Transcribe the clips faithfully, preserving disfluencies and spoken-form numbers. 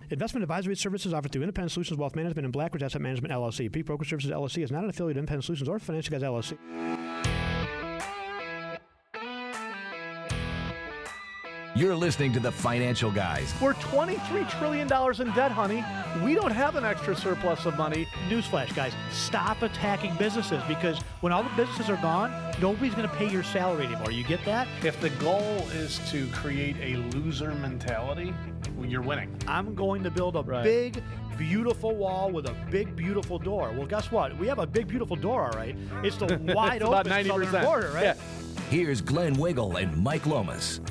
Investment advisory services offered through Independent Solutions Wealth Management and Blackridge Asset Management, L L C. Peak Broker Services, L L C is not an affiliate of Independent Solutions or Financial Guys, L L C. You're listening to The Financial Guys. We're twenty-three trillion dollars in debt, honey. We don't have an extra surplus of money. Newsflash, guys, stop attacking businesses, because when all the businesses are gone, nobody's going to pay your salary anymore. You get that? If the goal is to create a loser mentality, well, you're winning. I'm going to build a Right. big, beautiful wall with a big, beautiful door. Well, guess what? We have a big, beautiful door, all right. It's the wide It's about open ninety percent. southern border, right? Yeah. Here's Glenn Wiggle and Mike Lomas.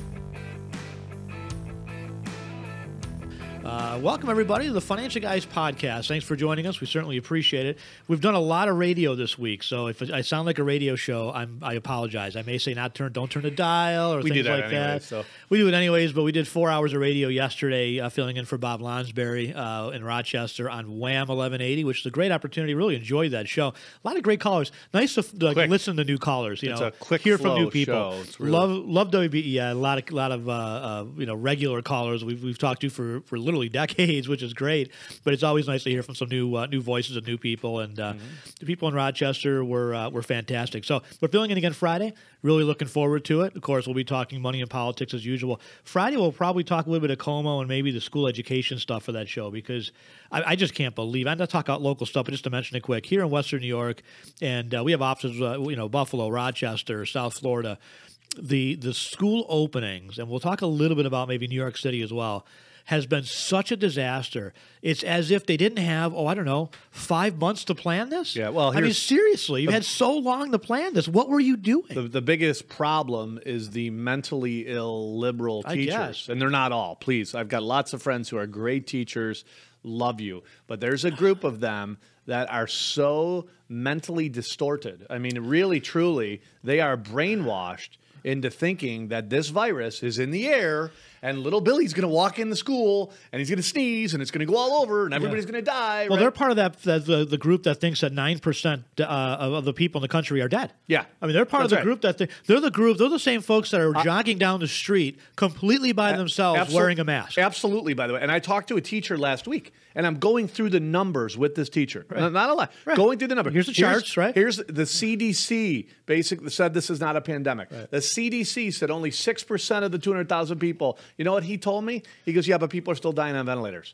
Uh, welcome, everybody, to the Financial Guys podcast. Thanks for joining us. We certainly appreciate it. We've done a lot of radio this week, so if I sound like a radio show, I'm, I apologize. I may say not turn, don't turn the dial or We things do that like anyway, that. so. We do it anyways, but we did four hours of radio yesterday, uh, filling in for Bob Lonsberry uh, in Rochester on Wham eleven eighty, which is a great opportunity. Really enjoyed that show. A lot of great callers. Nice to like, Quick. listen to new callers. You It's know, a quick hear from flow new people. show. It's really- Love love W B E. Yeah, a lot of lot of uh, uh, you know regular callers we've we've talked to for for literally decades, which is great. But it's always nice to hear from some new uh, new voices and new people. And uh, mm-hmm. the people in Rochester were uh, were fantastic. So we're filling in again Friday. Really looking forward to it. Of course, we'll be talking money and politics as usual. Friday we'll probably talk a little bit of Como and maybe the school education stuff for that show, because I, I just can't believe. I'm not talking about local stuff, but just to mention it quick, here in Western New York, and uh, we have offices, uh, you know, Buffalo, Rochester, South Florida. The the school openings, and we'll talk a little bit about maybe New York City as well, has been such a disaster. It's as if they didn't have, oh, I don't know, five months to plan this? Yeah, well, I mean, here's- seriously, you've had so long to plan this. What were you doing? The, the biggest problem is the mentally ill liberal I teachers. guess. And they're not all, please. I've got lots of friends who are great teachers, love you. But there's a group of them that are so mentally distorted. I mean, really, truly, they are brainwashed into thinking that this virus is in the air and little Billy's going to walk in the school and he's going to sneeze and it's going to go all over and everybody's Yeah. going to die. Well, right? they're part of that, that the, the group that thinks that nine percent uh, of of the people in the country are dead. Yeah. I mean, they're part of That's the right. group that they, they're the group, they're the same folks that are jogging down the street completely by themselves Absol- wearing a mask. Absolutely, by the way. And I talked to a teacher last week, and I'm going through the numbers with this teacher. Not, not a lot. Right. Going through the numbers. Here's the charts, right? Here's the C D C basically said this is not a pandemic. Right. The C D C said only six percent of the two hundred thousand people. You know what he told me? He goes, yeah, but people are still dying on ventilators.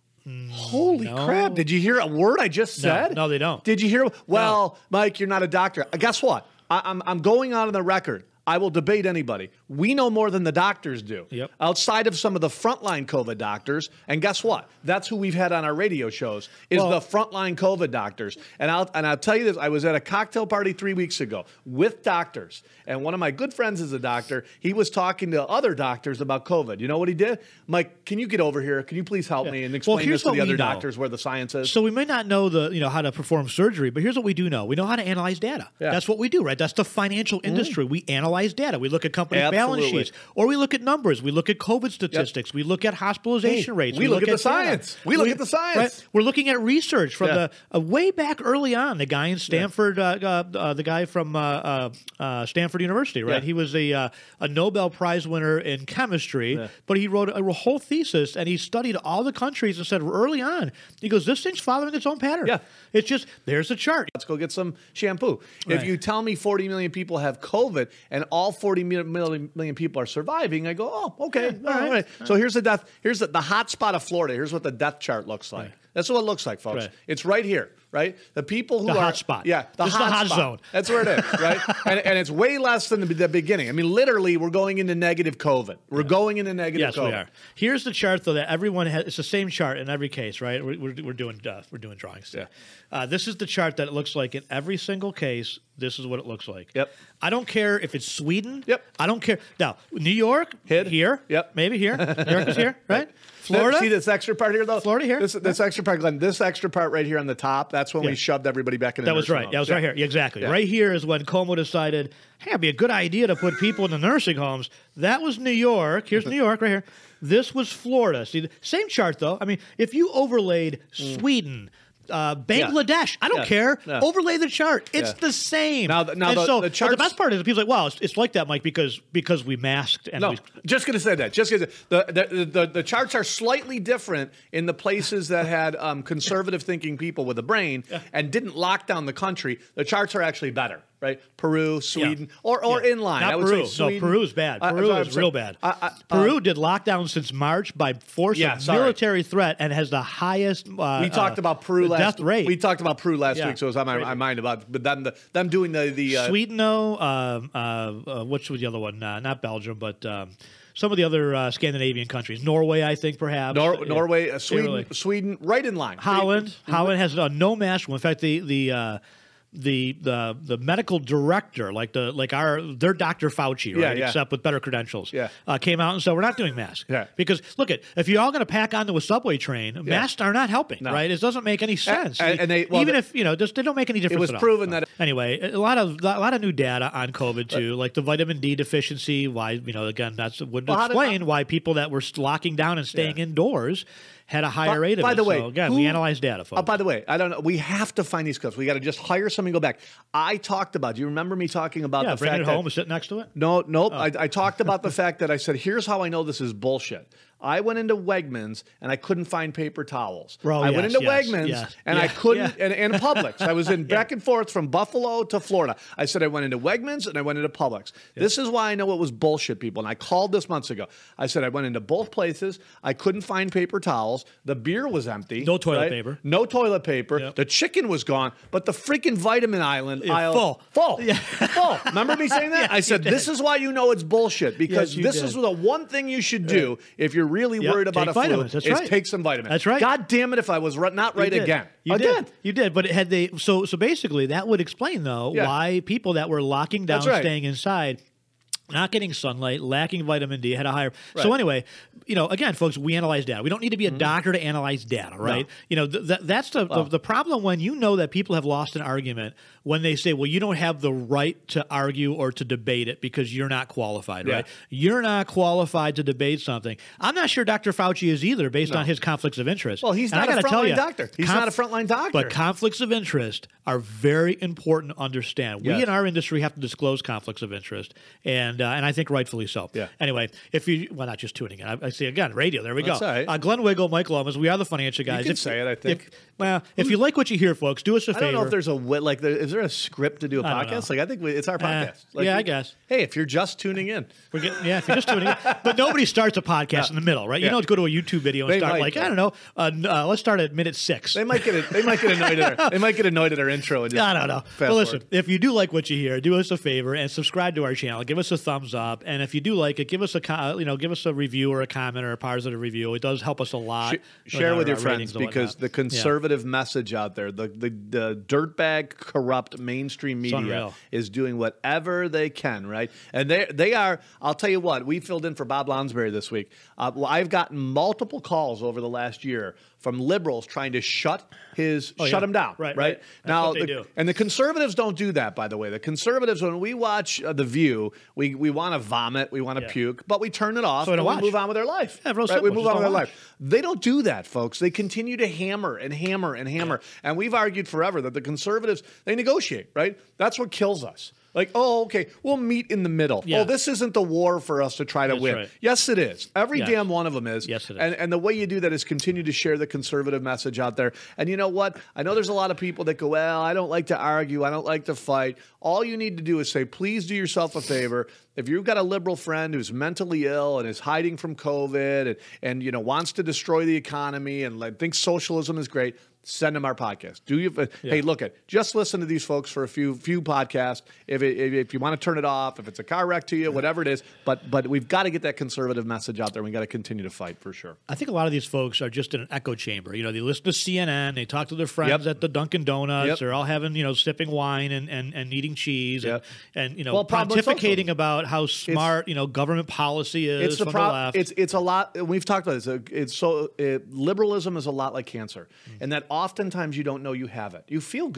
Holy no. crap. Did you hear a word I just No, said? no, they don't. Did you hear? Well, Mike, you're not a doctor. Guess what? I, I'm, I'm going on the record. I will debate anybody. We know more than the doctors do. Yep. Outside of some of the frontline COVID doctors. And guess what? That's who we've had on our radio shows is Well- the frontline COVID doctors. And I'll and I'll tell you this. I was at a cocktail party three weeks ago with doctors. And one of my good friends is a doctor. He was talking to other doctors about COVID. You know what he did? Mike, can you get over here? Can you please help Yeah. me and Well, explain here's this to what the we other know. doctors where the science is? So we may not know the you know how to perform surgery, but here's what we do know: we know how to analyze data. Yeah. Mm-hmm. That's what we do, right? That's the financial industry. We analyze data. We look at company balance Absolutely. sheets, or we look at numbers. We look at COVID statistics. We look at hospitalization Hey, rates. we look at the data. science. We look at the science. Right? We're looking at research from Yeah. the uh, way back early on. The guy in Stanford, uh, uh, uh, the guy from uh, uh, uh, Stanford University, right? Yeah. He was a uh, a Nobel Prize winner in chemistry, Yeah. but he wrote a, a whole thesis and he studied all the countries and said early on, he goes, this thing's following its own pattern. Yeah. It's just, there's a chart. Let's go get some shampoo. If Right. you tell me forty million people have COVID and all forty million, million people are surviving, I go, oh, okay. Yeah, all all right. right. So here's the death. Here's the, the hot spot of Florida. Here's what the death chart looks like. Right. That's what it looks like, folks. Right. It's right here, right? The people who The are hot spot. Yeah, the This is hot the hot spot. zone. That's where it is, right? and, and it's way less than the, the beginning. I mean, literally, we're going into negative COVID. We're going into negative Yes, COVID. we are. Here's the chart, though, that everyone has. It's the same chart in every case, right? We're, we're, we're doing uh, we're doing drawings. Yeah. Uh, this is the chart that it looks like in every single case. This is what it looks like. Yep. I don't care if it's Sweden. Yep. I don't care. Now, New York, Hit. here. Yep. Maybe here. New York is here, right? Florida. See this extra part here, though? Florida here? This, this extra part, Glenn, this extra part right here on the top, that's when Yeah. we shoved everybody back in the That was nursing right. homes. That was right here. Yeah, exactly. Yeah. Right here is when Como decided, hey, it'd be a good idea to put people in the nursing homes. That was New York. Here's New York right here. This was Florida. See, the same chart, though. I mean, if you overlaid Mm. Sweden, Uh, Bangladesh. I don't Yeah. care. Yeah. Overlay the chart. It's Yeah. the same. Now the- now and the- so, the but charts- the best part is people are like, wow, it's, it's like that, Mike, because because we masked and No, we, just going to say that. Just gonna, the, the the the charts are slightly different in the places that had um, conservative thinking people with a brain and didn't lock down the country. The charts are actually better, right? Peru, Sweden, or or Yeah. in line. Not I would Peru. say Sweden. No, Peru's bad. I- Peru I'm is sorry. real bad. I- I- Peru uh, did lockdown since March by force Yeah, of sorry. military threat and has the highest. Uh, We talked uh, about Peru last. death rate. We talked about Peru last Yeah. week, so it was on my, Crazy. my mind about. But then the, them doing the the uh, Sweden, though, um, uh, uh, which was the other one? Uh, not Belgium, but um, some of the other uh, Scandinavian countries. Norway, I think, perhaps. Nor- Yeah. Norway, uh, Sweden, really- Sweden, right in line. Holland. Holland has uh, no mask. In fact, the the. Uh, the the the medical director, like the like our their Doctor Fauci, right? Yeah, yeah. Except with better credentials, Yeah. uh, came out and said we're not doing masks. Yeah. Because look at if you're all going to pack onto a subway train, masks are not helping, No. right? It doesn't make any sense. and- and they- well, even the- if you know, just they don't make any difference. was at all. proven that- anyway, a lot of a lot of new data on COVID too, like the vitamin D deficiency. Why you know again that's would Well, how did- explain why people that were locking down and staying Yeah. indoors had a higher By- rate of by it. the way, so again, who- we analyze data, folks. Oh, by the way, I don't know. We have to find these clips. We got to just hire somebody and go back. I talked about. Do you remember me talking about yeah, the bring fact it that home and sit next to it. No, nope. Oh. I, I talked about the fact that I said, here's how I know this is bullshit. I went into Wegmans and I couldn't find paper towels. Oh, I went yes, into yes, Wegmans yes. and I Yeah, couldn't, yeah. and, and Publix. I was in back and forth from Buffalo to Florida. I said I went into Wegmans and I went into Publix. This is why I know it was bullshit, people. And I called this months ago. I said I went into both places. I couldn't find paper towels. The beer was empty. No toilet right? paper. No toilet paper. Yep. The chicken was gone, but the freaking vitamin island Yeah, aisle full. full, Yeah. full. Remember me saying that? Yes, I said you this did. is why you know it's bullshit because Yes, you this did. is the one thing you should do if you're really Yep, worried about take a flu vitamins. That's is right. take some vitamins. That's right. God damn it if I was right, not right You did. again. You I did. did. You did. But it had they so so basically that would explain though Yeah. why people that were locking down, That's right. staying inside, not getting sunlight, lacking vitamin D, had a higher. So Right. Mm-hmm. anyway, you know, again, folks, we analyze data. We don't need to be a doctor to analyze data, right? You know, th- th- that's the, the the problem when you know that people have lost an argument when they say, well, you don't have the right to argue or to debate it because you're not qualified, Yeah. right? You're not qualified to debate something. I'm not sure Doctor Fauci is either, based on his conflicts of interest. Well, he's And I not a gotta tell frontline you, doctor. He's not a frontline doctor. But conflicts of interest are very important to understand. We Yes. in our industry have to disclose conflicts of interest, and uh, and I think rightfully so. Yeah. Anyway, if you well, not just tuning in, I, I see again radio. There we That's go. all right. Uh, Glenn Wiggle, Mike Lomas. We are the financial guys. can If- say it, I think. If, well, if you like what you hear, folks, do us a I favor. don't know if there's a wi- like there, is there a script to do a I don't podcast? know. Like I think we, it's our Uh, podcast. Like, yeah, we- I guess. Hey, if you're just tuning in, We're getting, yeah, if you're just tuning in. But nobody starts a podcast in the middle, right? You Yeah. don't go to a YouTube video and They start might, like, though. I don't know, uh, n- uh, let's start at minute six. they might get it. They might get annoyed at our. They might get annoyed at our intro. And just I don't know. fast Well, listen, forward. if you do like what you hear, do us a favor and subscribe to our channel. Give us a thumbs up, and if you do like it, give us a co- you know give us a review or a comment or a positive review. It does help us a lot. Sh- share our, with your uh, friends ratings and because whatnot. the conservative message out there, the the, the dirtbag, corrupt mainstream media unreal. is doing whatever they can, right? And they they are. I'll tell you what. We filled in for Bob Lonsberry this week. Uh, well, I've gotten multiple calls over the last year from liberals trying to shut his Oh, shut yeah. him down. Right, right. right. That's Now, what they the- do. and the conservatives don't do that. By the way, the conservatives, when we watch uh, The View, we we want to vomit, we want to Yeah. puke, but we turn it off So we and don't we watch. move on with our life. Yeah, real right? We simple. move Just on with don't our watch. life. They don't do that, folks. They continue to hammer and hammer and hammer. And we've argued forever that the conservatives, they negotiate, right? That's what kills us. Like, oh, okay, we'll meet in the middle. Yeah. Oh, this isn't the war for us to try to That's win. right. Yes, it is. Every Yes. damn one of them is. Yes, it is. And, and the way you do that is continue to share the conservative message out there. And you know what? I know there's a lot of people that go, well, I don't like to argue. I don't like to fight. All you need to do is say, please do yourself a favor. If you've got a liberal friend who's mentally ill and is hiding from COVID and, and you know wants to destroy the economy and like, thinks socialism is great, send them our podcast. Do you? Hey, look at just listen to these folks for a few few podcasts. If it, if, if you want to turn it off, if it's a car wreck to you, whatever it is, but but we've got to get that conservative message out there. We got to continue to fight for sure. I think a lot of these folks are just in an echo chamber. You know, they listen to C N N, they talk to their friends Yep. at the Dunkin' Donuts, Yep. they're all having, you know, sipping wine and, and, and eating cheese Yep. and, and, you know, Well, problem with pontificating socialism. about how smart, you know, government policy is It's the from problem. the left. It's it's a lot. We've talked about this. Uh, It's so it, liberalism is a lot like cancer, Mm. and that oftentimes you don't know you have it. You feel good.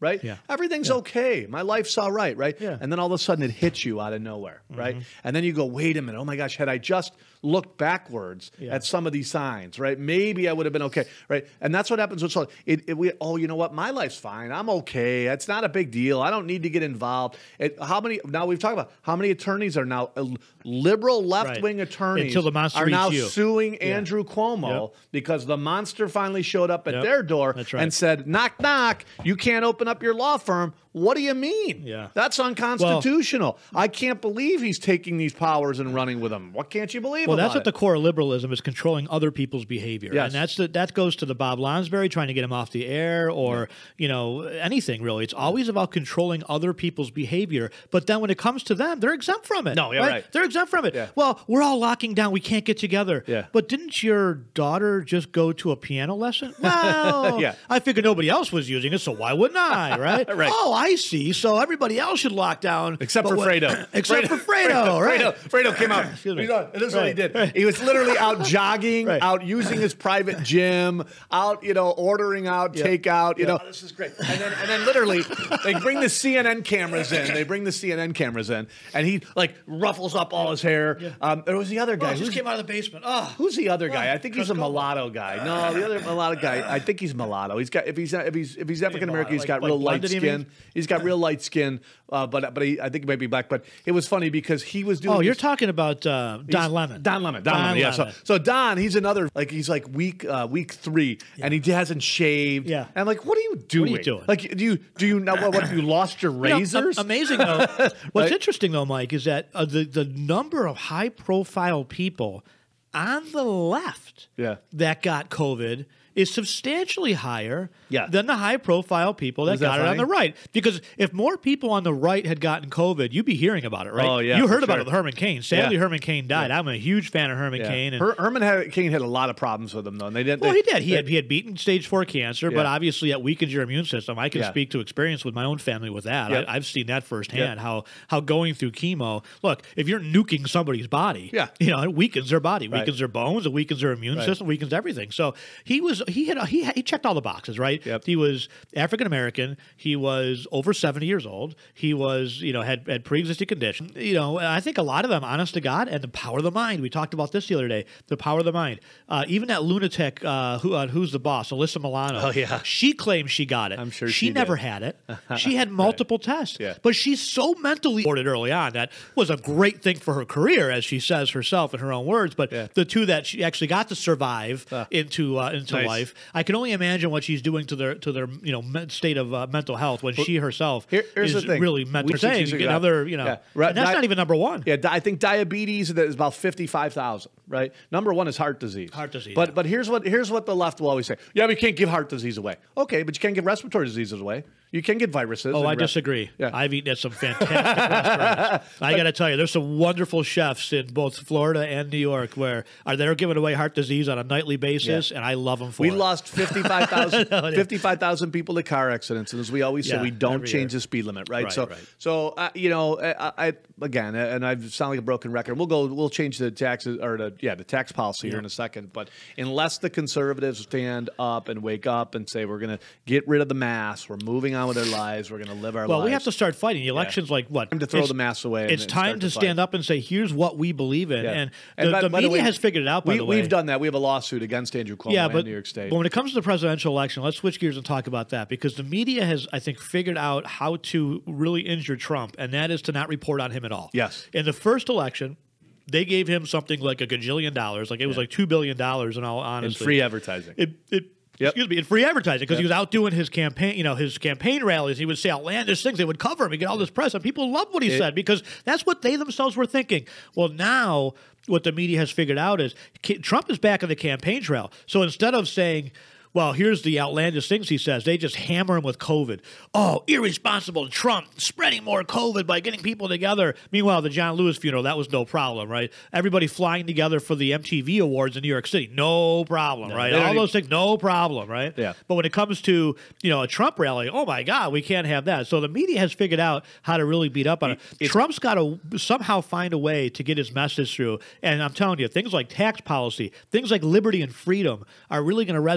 right? Yeah. Everything's Yeah. okay. My life's all right, right? Yeah. And then all of a sudden it hits you out of nowhere, right? And then you go, wait a minute, oh my gosh, had I just looked backwards Yeah. at some of these signs, right? Maybe I would have been okay, right? And that's what happens with social. It, it, we, oh, you know what? My life's fine. I'm okay. It's not a big deal. I don't need to get involved. It, how many? Now we've talked about how many attorneys are now uh, liberal left-wing Right. attorneys Until the monster are now eats you. suing Yeah. Andrew Cuomo Yep. because the monster finally showed up at Yep. their door That's right. and said, "Knock, knock. You can't open up your law firm." What do you mean? Yeah. That's unconstitutional. I can't believe he's taking these powers and running with them. What can't you believe Well, about that's it? at the core of liberalism is controlling other people's behavior, Yes. and that's the, that goes to the Bob Lonsberry trying to get him off the air, or you know anything really. It's always about controlling other people's behavior. But then when it comes to them, they're exempt from it. No, yeah, right. They're exempt from it. Yeah. Well, we're all locking down. We can't get together. Yeah. But didn't your daughter just go to a piano lesson? Well, Yeah. I figured nobody else was using it, so why wouldn't I? Right? Right. Oh, I see. So everybody else should lock down, Except but for what- Fredo. Except for Fredo, right? Fredo, Fredo came out. Excuse me. You know, this is what he Right, did. right. He was literally out jogging, Right. out using his private gym, out, you know, ordering out, Yeah. takeout. You Yeah. know, oh, this is great. And then, and then literally, they bring the C N N cameras in. They bring the C N N cameras in, and he like ruffles up all his hair. Um, there was the other Oh, guy. it just Who's- came out of the basement. Oh, Who's the other guy? I think he's a Cusco? mulatto guy. No, the other mulatto guy. I think he's mulatto. He's got if he's if he's if he's African American, he's like- got like real light blonde, you skin. mean? He's got real light skin, uh, but but he, I think he might be black. But it was funny because he was doing. Oh, you're these- talking about uh, Don He's- Lemon. Don Lemon. Don, Don Lemon. Yeah. So, Lemon. so Don, he's another like he's like week uh, week three, and he hasn't shaved. Yeah. And I'm like, what are you doing? doing? Like, do you do you know what? What you lost your You know, razors? am- amazing though. What's Right? interesting though, Mike, is that uh, the the number of high profile people on the left Yeah. that got COVID is substantially higher Yeah. than the high profile people that Is that got it on funny? the right. Because if more people on the right had gotten COVID, you'd be hearing about it, right? Oh, yeah, You for heard about sure. it with Herman Cain. Sadly, Yeah. Herman Cain died. I'm a huge fan of Herman Yeah. Cain. And Her, Herman had, Cain had a lot of problems with him though, and they didn't. Well, they, he did. He they- had he had beaten stage four cancer, but Yeah. obviously it weakens your immune system. I can Yeah. speak to experience with my own family with that. Yep. I, I've seen that firsthand. Yep. How how going through chemo. Look, if you're nuking somebody's body, Yeah. you know, it weakens their body, Right. weakens their bones, it weakens their immune Right. system, weakens everything. So he was he had he he checked all the boxes, right? Yep. He was African American. He was over seventy years old. He was you know had had pre existing condition. You know, and I think a lot of them, honest to God, and the power of the mind. We talked about this the other day. The power of the mind. Uh, even that lunatic uh, who uh, who's the boss, Alyssa Milano. Oh, yeah. She claims she got it. I'm sure she, she never did. had it. She had multiple tests. Yeah. But she's so mentally ordered early on that was a great thing for her career, as she says herself in her own words. But Yeah. the two that she actually got to survive Ah. into uh, into Nice. life, I can only imagine what she's doing to their to their you know men- state of uh, mental health when she herself Here- here's is the thing. really mental. We- Saying she's- you get yeah. another you know, Yeah. Right. and that's Di- not even number one. Yeah, di- I think diabetes is about fifty-five thousand, right? Number one is heart disease. Heart disease, But yeah. but here's what here's what the left will always say. Yeah, we can't give heart disease away. Okay, but you can't give respiratory diseases away. You can get viruses. Oh, and I res- disagree. Yeah. I've eaten at some fantastic restaurants. I got to tell you, there's some wonderful chefs in both Florida and New York where are they're giving away heart disease on a nightly basis, Yeah. and I love them for We it. lost fifty-five thousand No, it is. fifty-five thousand people to car accidents, and as we always say, Yeah, we don't every change year. the speed limit, right? Right, so, right. so uh, you know, I, I again, and I sound like a broken record. We'll go, we'll change the taxes or the yeah the tax policy here in a second. But unless the conservatives stand up and wake up and say we're going to get rid of the mask, we're moving on with our lives, we're going to live our Well, lives. we have to start fighting. The election's like what? Time to throw It's- the masks away and- It's and time start to to stand fight. up and say, "Here's what we believe in." Yeah. And And the, by- the by the media way, has figured it out. By we, the way, we've done that. We have a lawsuit against Andrew Cuomo yeah, in but, New York State. but when it comes to the presidential election, let's switch gears and talk about that because the media has, I think, figured out how to really injure Trump, and that is to not report on him at all. Yes. In the first election, they gave him something like a gajillion dollars, like it was like two billion dollars. In all and honesty, free advertising. It, it Yep. excuse me, in free advertising because he Yep. was out doing his campaign, you know, his campaign rallies. He would say outlandish things. They would cover him. He'd get all this press, and people loved what he It- said because that's what they themselves were thinking. Well, now what the media has figured out is K- Trump is back on the campaign trail. So instead of saying, well, here's the outlandish things he says, they just hammer him with COVID. Oh, irresponsible Trump spreading more COVID by getting people together. Meanwhile, the John Lewis funeral, that was no problem, right? Everybody flying together for the M T V Awards in New York City, no problem, right? they don't All even- those things, no problem, right? Yeah. But when it comes to, you know, a Trump rally, oh my God, we can't have that. So the media has figured out how to really beat up on it. It's- Trump's got to somehow find a way to get his message through. And I'm telling you, things like tax policy, things like liberty and freedom are really going to resonate. I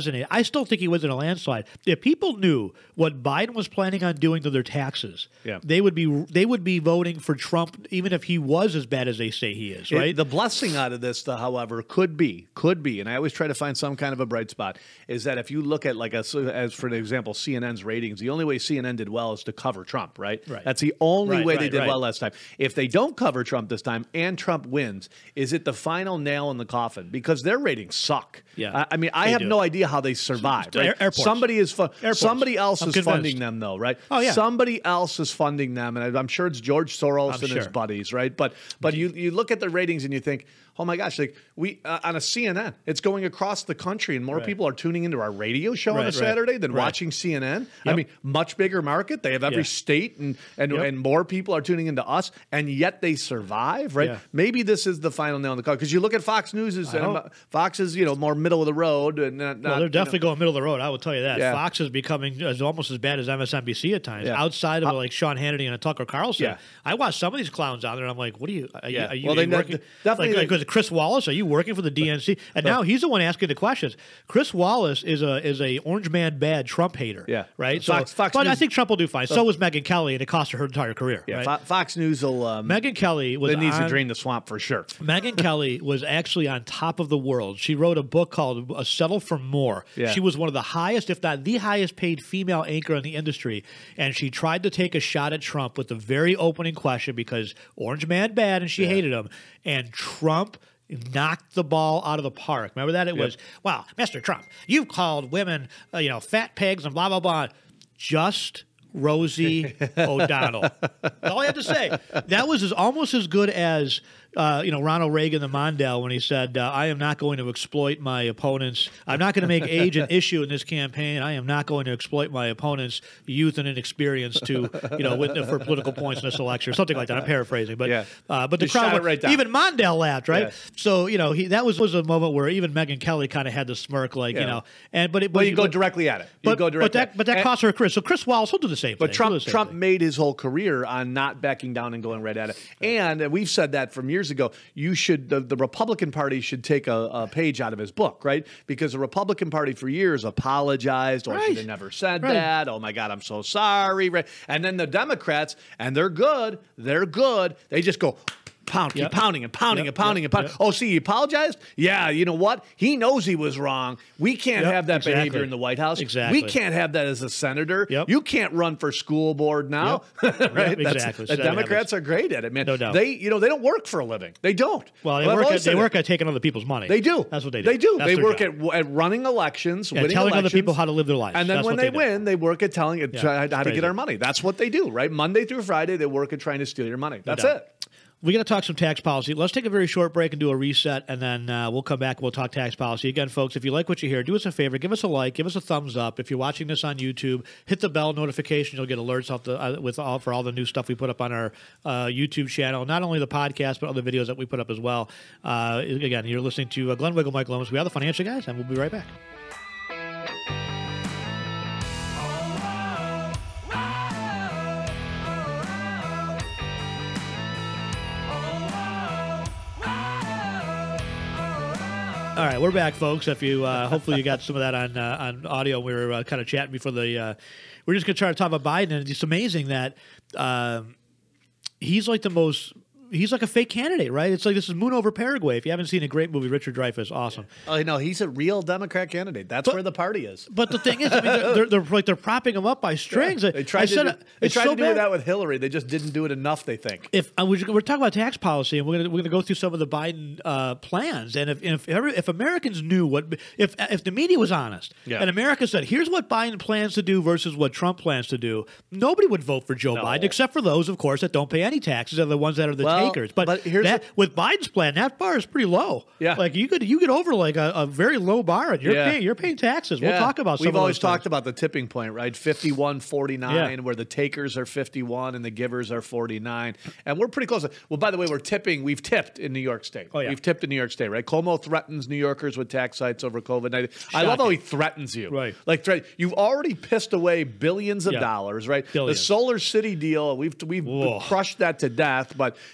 still think he wins in a landslide. If people knew what Biden was planning on doing to their taxes, Yeah. they would be they would be voting for Trump, even if he was as bad as they say he is. Right? It- the blessing out of this, though, however, could be, could be, and I always try to find some kind of a bright spot, is that if you look at, like, a, so as for an example, C N N's ratings, the only way C N N did well is to cover Trump, right? Right. That's the only Right, way they right, did right. well last time. If they don't cover Trump this time and Trump wins, is it the final nail in the coffin? Because their ratings suck. Yeah, I, I mean, I they have do. no idea how they survive. Right? Air- airports. Somebody is fu- Airports. somebody else I'm is convinced. funding them, though, right? Oh, yeah. Somebody else is funding them, and I- I'm sure it's George Soros I'm and his sure. buddies, right? But but you you look at the ratings and you think, oh my gosh, like we uh, on a C N N, it's going across the country, and more Right. people are tuning into our radio show on Right, a right, Saturday than right. watching C N N. I Yep. mean, much bigger market. They have every Yeah. state, and and, Yep. and more people are tuning into us, and yet they survive, right? Yeah. Maybe this is the final nail in the coffin because you look at Fox News is I um, hope. Fox is you know more middle of the road, and not, Well, not, they're you definitely know, going middle of the road. I will tell you that. Yeah. Fox is becoming as almost as bad as M S N B C at times. Yeah. Outside of like Sean Hannity and a Tucker Carlson, Yeah. I watch some of these clowns out there, and I'm like, what are you? Are you, Yeah. are you, Well, are you they- working? definitely like, they- like, Chris Wallace, are you working for the D N C? And now he's the one asking the questions. Chris Wallace is a is a orange man bad Trump hater. Yeah. right. Fox- so, Fox but I News- think Trump will do fine. So was Megyn Kelly, and it cost her her entire career. yeah, right? Fo- Fox News will. Um, Megyn Kelly was that needs on, to drain the swamp for sure. Megyn Kelly was actually on top of the world. She wrote a book called uh, Settle for More. Yeah. She was one of the highest, if not the highest paid female anchor in the industry. And she tried to take a shot at Trump with the very opening question because Orange Man bad and she hated him. And Trump knocked the ball out of the park. Remember that? It Yep. was, well, Mister Trump, you've called women, uh, you know, fat pigs and blah, blah, blah. Just Rosie O'Donnell. That's all I have to say. That was as, almost as good as uh, you know Ronald Reagan, the Mondale, when he said, uh, "I am not going to exploit my opponents. I'm not going to make age an issue in this campaign. I am not going to exploit my opponents' youth and inexperience to you know win, for political points in this election," or something like that. I'm paraphrasing, but Yeah. uh, but the You crowd, shot it went- right down. even Mondale laughed, right? Yeah. So you know he that was was a moment where even Megyn Kelly kind of had to smirk, like you Yeah. know, and but it Well, but, you go but- directly at it. You But, go but directly. that but that And- cost her a career. So Chris Wallace will do the same But thing. He'll do Trump the same Trump thing. made his whole career on not backing down and going right at it. And, and we've said that from years ago. You should the, the Republican Party should take a, a page out of his book, right? Because the Republican Party for years apologized, or I Right. should have never said Right. that. Oh my God, I'm so sorry. Right? And then the Democrats, and they're good. They're good. They just go. Pound, keep Yep. pounding and pounding Yep, and pounding yep, and pounding. yep. Oh, see, he apologized? Yeah, you know what? He knows he was wrong. We can't Yep, have that exactly. behavior in the White House. Exactly. We can't have that as a senator. Yep. You can't run for school board now. right? Yep, That's- exactly. The So that Democrats are great at it, man. No doubt. They, you know, they don't work for a living. They don't. Well, they I've work. always At, they said work it. at taking other people's money. They do. That's what they do. They do. That's they their work job. at, at running elections, Yeah, winning telling other elections, people how to live their lives. and then That's when what they, they do. win, they work at telling it Yeah, try, it's how to crazy. get our money. That's what they do, right? Monday through Friday, they work at trying to steal your money. That's doubt. it. We got to talk some tax policy. Let's take a very short break and do a reset, and then uh, we'll come back and we'll talk tax policy. Again, folks, if you like what you hear, do us a favor. Give us a like. Give us a thumbs up. If you're watching this on YouTube, hit the bell notification. You'll get alerts off the, uh, with all, for all the new stuff we put up on our uh, YouTube channel. Not only the podcast, but other videos that we put up as well. Uh, again, you're listening to uh, Glenn Wiggle, Mike Lomas. We are the Financial Guys, and we'll be right back. All right, we're back, folks. If you uh, hopefully you got some of that on uh, on audio. We were uh, kind of chatting before the. Uh, we're just going to try to talk about Biden, and it's amazing that um, he's like the most. He's like a fake candidate, right? It's like this is Moon over Paraguay. If you haven't seen a great movie, Richard Dreyfuss, awesome. Oh no, he's a real Democrat candidate. That's But- where the party is. But the thing is, I mean, they're, they're, they're like they're propping him up by strings. They tried I to said, do, uh, they it's tried so to do bad. that with Hillary. They just didn't do it enough. They think. If uh, we're, we're talking about tax policy, and we're gonna we're gonna go through some of the Biden uh, plans, and if if, every, if Americans knew what if if the media was honest, Yeah. and America said, here's what Biden plans to do versus what Trump plans to do, nobody would vote for Joe No. Biden, except for those, of course, that don't pay any taxes, are the ones that are the Well, takers. But, but here's that, what- with Biden's plan, that bar is pretty low. Yeah. like you could you get over like a, a very low bar, and you're Yeah. paying you're paying taxes. We'll Yeah. talk about. Some We've of always those talked things. about the tipping point, right? fifty-one forty-nine, Yeah. where the takers are fifty-one and the givers are forty-nine. And we're pretty close. Well, by the way, we're tipping. We've tipped in New York State. Oh, yeah. We've tipped in New York State, right? Cuomo threatens New Yorkers with tax sites over COVID nineteen. I love how he threatens you. Right. Like, threat, you've already pissed away billions of Yeah. dollars, right? Billions. The Solar City deal, we've we've Whoa. crushed that to death. But,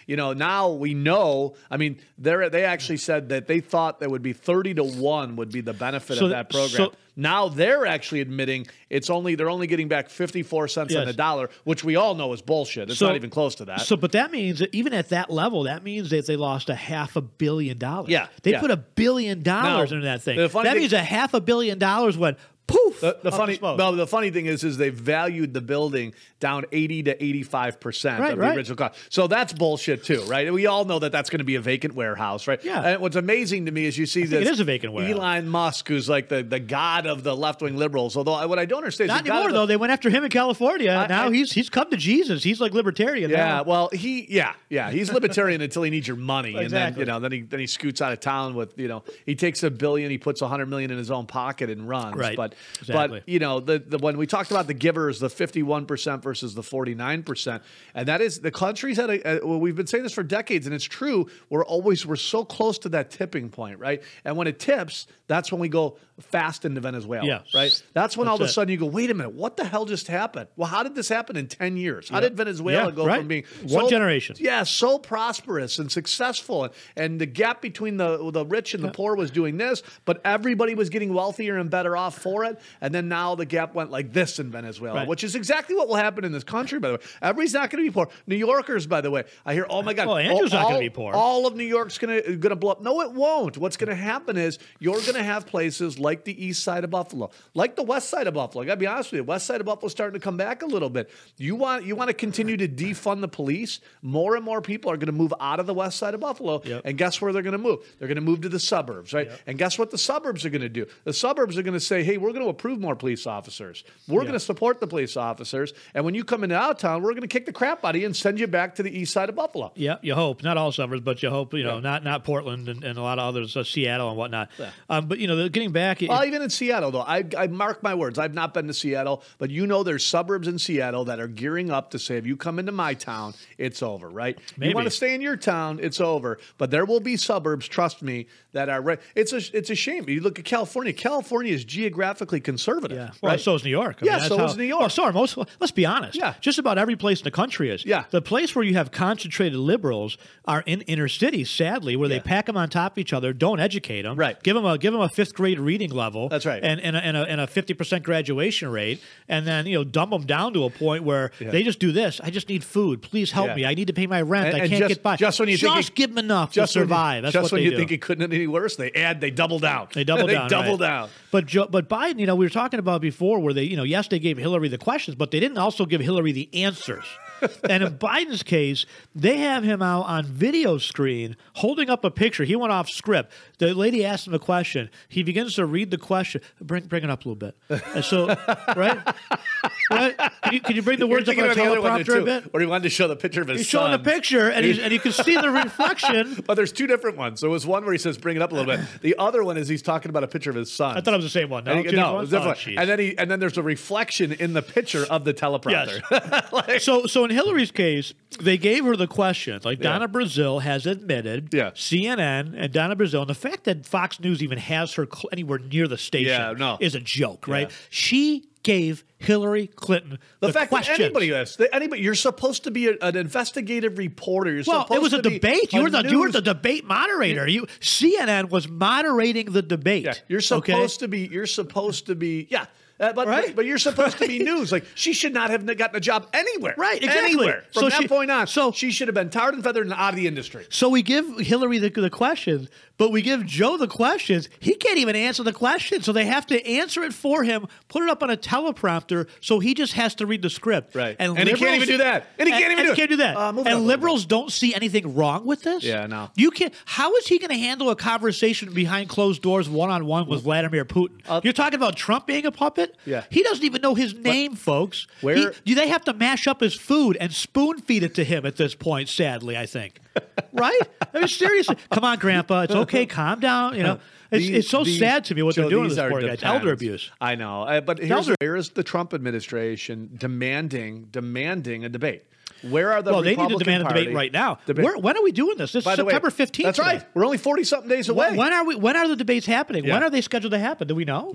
you know, now we know. I mean, they they actually said that they thought there would be thirty to one would be the benefit So of th- that program. so- Now they're actually admitting it's only they're only getting back fifty-four cents on Yes. the dollar, which we all know is bullshit. It's So- not even close to that. So, but that means that even at that level, that means that they lost a half a billion dollars. Yeah, they yeah. put a billion dollars Now, into that thing. the funny That thing- means a half a billion dollars went poof. The, the up funny, smoke. no, the funny thing is, is they've valued the building down eighty to eighty-five percent Right, of the right. original cost. So that's bullshit too, right? We all know that that's going to be a vacant warehouse, right? Yeah. And what's amazing to me is you see think this. it is a vacant warehouse. Elon Musk, who's like the, the god of the left wing liberals. Although I- what I don't understand is Not the god anymore of the- though. They went after him in California. I- now I- he's he's come to Jesus. He's like libertarian. Yeah, now. well, he, yeah, yeah, he's libertarian until he needs your money, and then Exactly. you know, then he then he scoots out of town with, you know, he takes a billion, he puts a hundred million in his own pocket and runs. Right. But Exactly. but you know, the, the when we talked about the givers, the fifty-one percent versus the forty-nine percent, and that is the country's had a, a well, we've been saying this for decades, and it's true. We're always we're so close to that tipping point, right? And when it tips, that's when we go fast into Venezuela, Yes. right? That's when all of a That's it. sudden you go, wait a minute, what the hell just happened? Well, how did this happen in ten years? How did Venezuela Yeah, go right. from being One generation. Yeah, so prosperous and successful, and, and the gap between the the rich and the poor was doing this, but everybody was getting wealthier and better off for it. And then now the gap went like this in Venezuela, Right. which is exactly what will happen in this country. By the way, everybody's not going to be poor. New Yorkers, by the way, I hear, oh my God, Well, Andrew's all, not gonna all- be poor. All of New York's going to going to blow up. No, it won't. What's going to happen is you're going to have places like the east side of Buffalo, like the west side of Buffalo. I got to be honest with you, west side of Buffalo starting to come back a little bit. You want you want to continue to defund the police. More and more people are going to move out of the west side of Buffalo, Yep. and guess where they're going to move? They're going to move to the suburbs, right? And guess what the suburbs are going to do? The suburbs are going to say, hey, we're going to approve more police officers. We're going to support the police officers, and when you come into our town, we're going to kick the crap out of you and send you back to the east side of Buffalo. Yeah, you hope. Not all suburbs, but you hope, you know, not not Portland and, and a lot of others, uh, Seattle and whatnot. Um, but, you know, the- getting back. Well, even in Seattle, though, I, I mark my words. I've not been to Seattle, but you know there's suburbs in Seattle that are gearing up to say, if you come into my town, it's over, right? Maybe. You want to stay in your town, it's over. But there will be suburbs, trust me, that are right. It's a it's a shame. You look at California. California is geographically conservative. yeah. Well, right? so is New York. I Yeah, mean, that's so how- is New York. Well, so are most. Let's be honest. Yeah. Just about every place in the country is. Yeah. The place where you have concentrated liberals are in inner cities, sadly, where Yeah. they pack them on top of each other, don't educate them. Right. Give them a give them a fifth grade reading level. That's right. And and a, and a, and a fifty percent graduation rate, and then you know dumb them down to a point where Yeah. they just do this. I just need food. Please help Yeah. me. I need to pay my rent. And- I and can't just- get by. just when you think just it- give them enough Just to when you- survive. That's just what when they you do. think it couldn't any worse, they add, they double down. They double they down. double right. down. But Joe, but Biden, you know, we were talking about before where they, you know, yes, they gave Hillary the questions, but they didn't also give Hillary the answers. And in Biden's case, they have him out on video screen holding up a picture. He went off script. The lady asked him a question. He begins to read the question. Bring bring it up a little bit. And so, right, right. Can you, can you bring the words up on a teleprompter a bit? Where he wanted to show the picture of his He's son. showing a picture, and he's and you can see the reflection. But there's two different ones. There was one where he says, "Bring it up a little bit." The other one is he's talking about a picture of his son. I thought it was the same one. No, And he- two no, different it ones? was different. Oh, jeez. and then he and then there's a reflection in the picture of the teleprompter. Like- So, so in Hillary's case, they gave her the questions. Like Donna Brazile has admitted, Yeah. C N N and Donna Brazile, and the fact that Fox News even has her cl- anywhere near the station Yeah, no. is a joke, right? Yeah. She gave Hillary Clinton the, The, fact questions. that anybody is that anybody, you're supposed to be a, an investigative reporter. You're Well, supposed it was a to be debate. You a were the you were news- the debate moderator. You C N N was moderating the debate. Yeah, you're okay? supposed to be. You're supposed to be. Yeah. Uh, but, Right? but you're supposed to be news. Like she should not have gotten a job anywhere. Right, exactly. Anywhere. From So that she- point on, so- she should have been tarred and feathered and out of the industry. So we give Hillary the, the questions, but we give Joe the questions. He can't even answer the question, so they have to answer it for him, put it up on a teleprompter, so he just has to read the script. Right. And he can't liberals- even do that. And he can't even do it. can't do that. Uh, move it up a and little liberals don't see anything wrong with this. Yeah, no. You can't. How is he going to handle a conversation behind closed doors, one on one with Vladimir Putin? Uh, You're talking about Trump being a puppet. Yeah. He doesn't even know his name, folks. where- He- do they have to mash up his food and spoon feed it to him at this point? Sadly, I think. Right? I mean, seriously. Come on, Grandpa. It's okay. Calm down. You know, it's, These- it's so these- sad to me what Joe, they're doing to these this are poor guy. It's depends. elder abuse. I know, uh, but here's Elder- here is the Trump administration demanding demanding a debate. Where are the Well, they need to Republican demand a debate Party- right now. Debate- Where, when are we doing this? This By is the way, September fifteenth. That's right. We're only forty something days away. When, when are we? When are the debates happening? Yeah. When are they scheduled to happen? Do we know? No,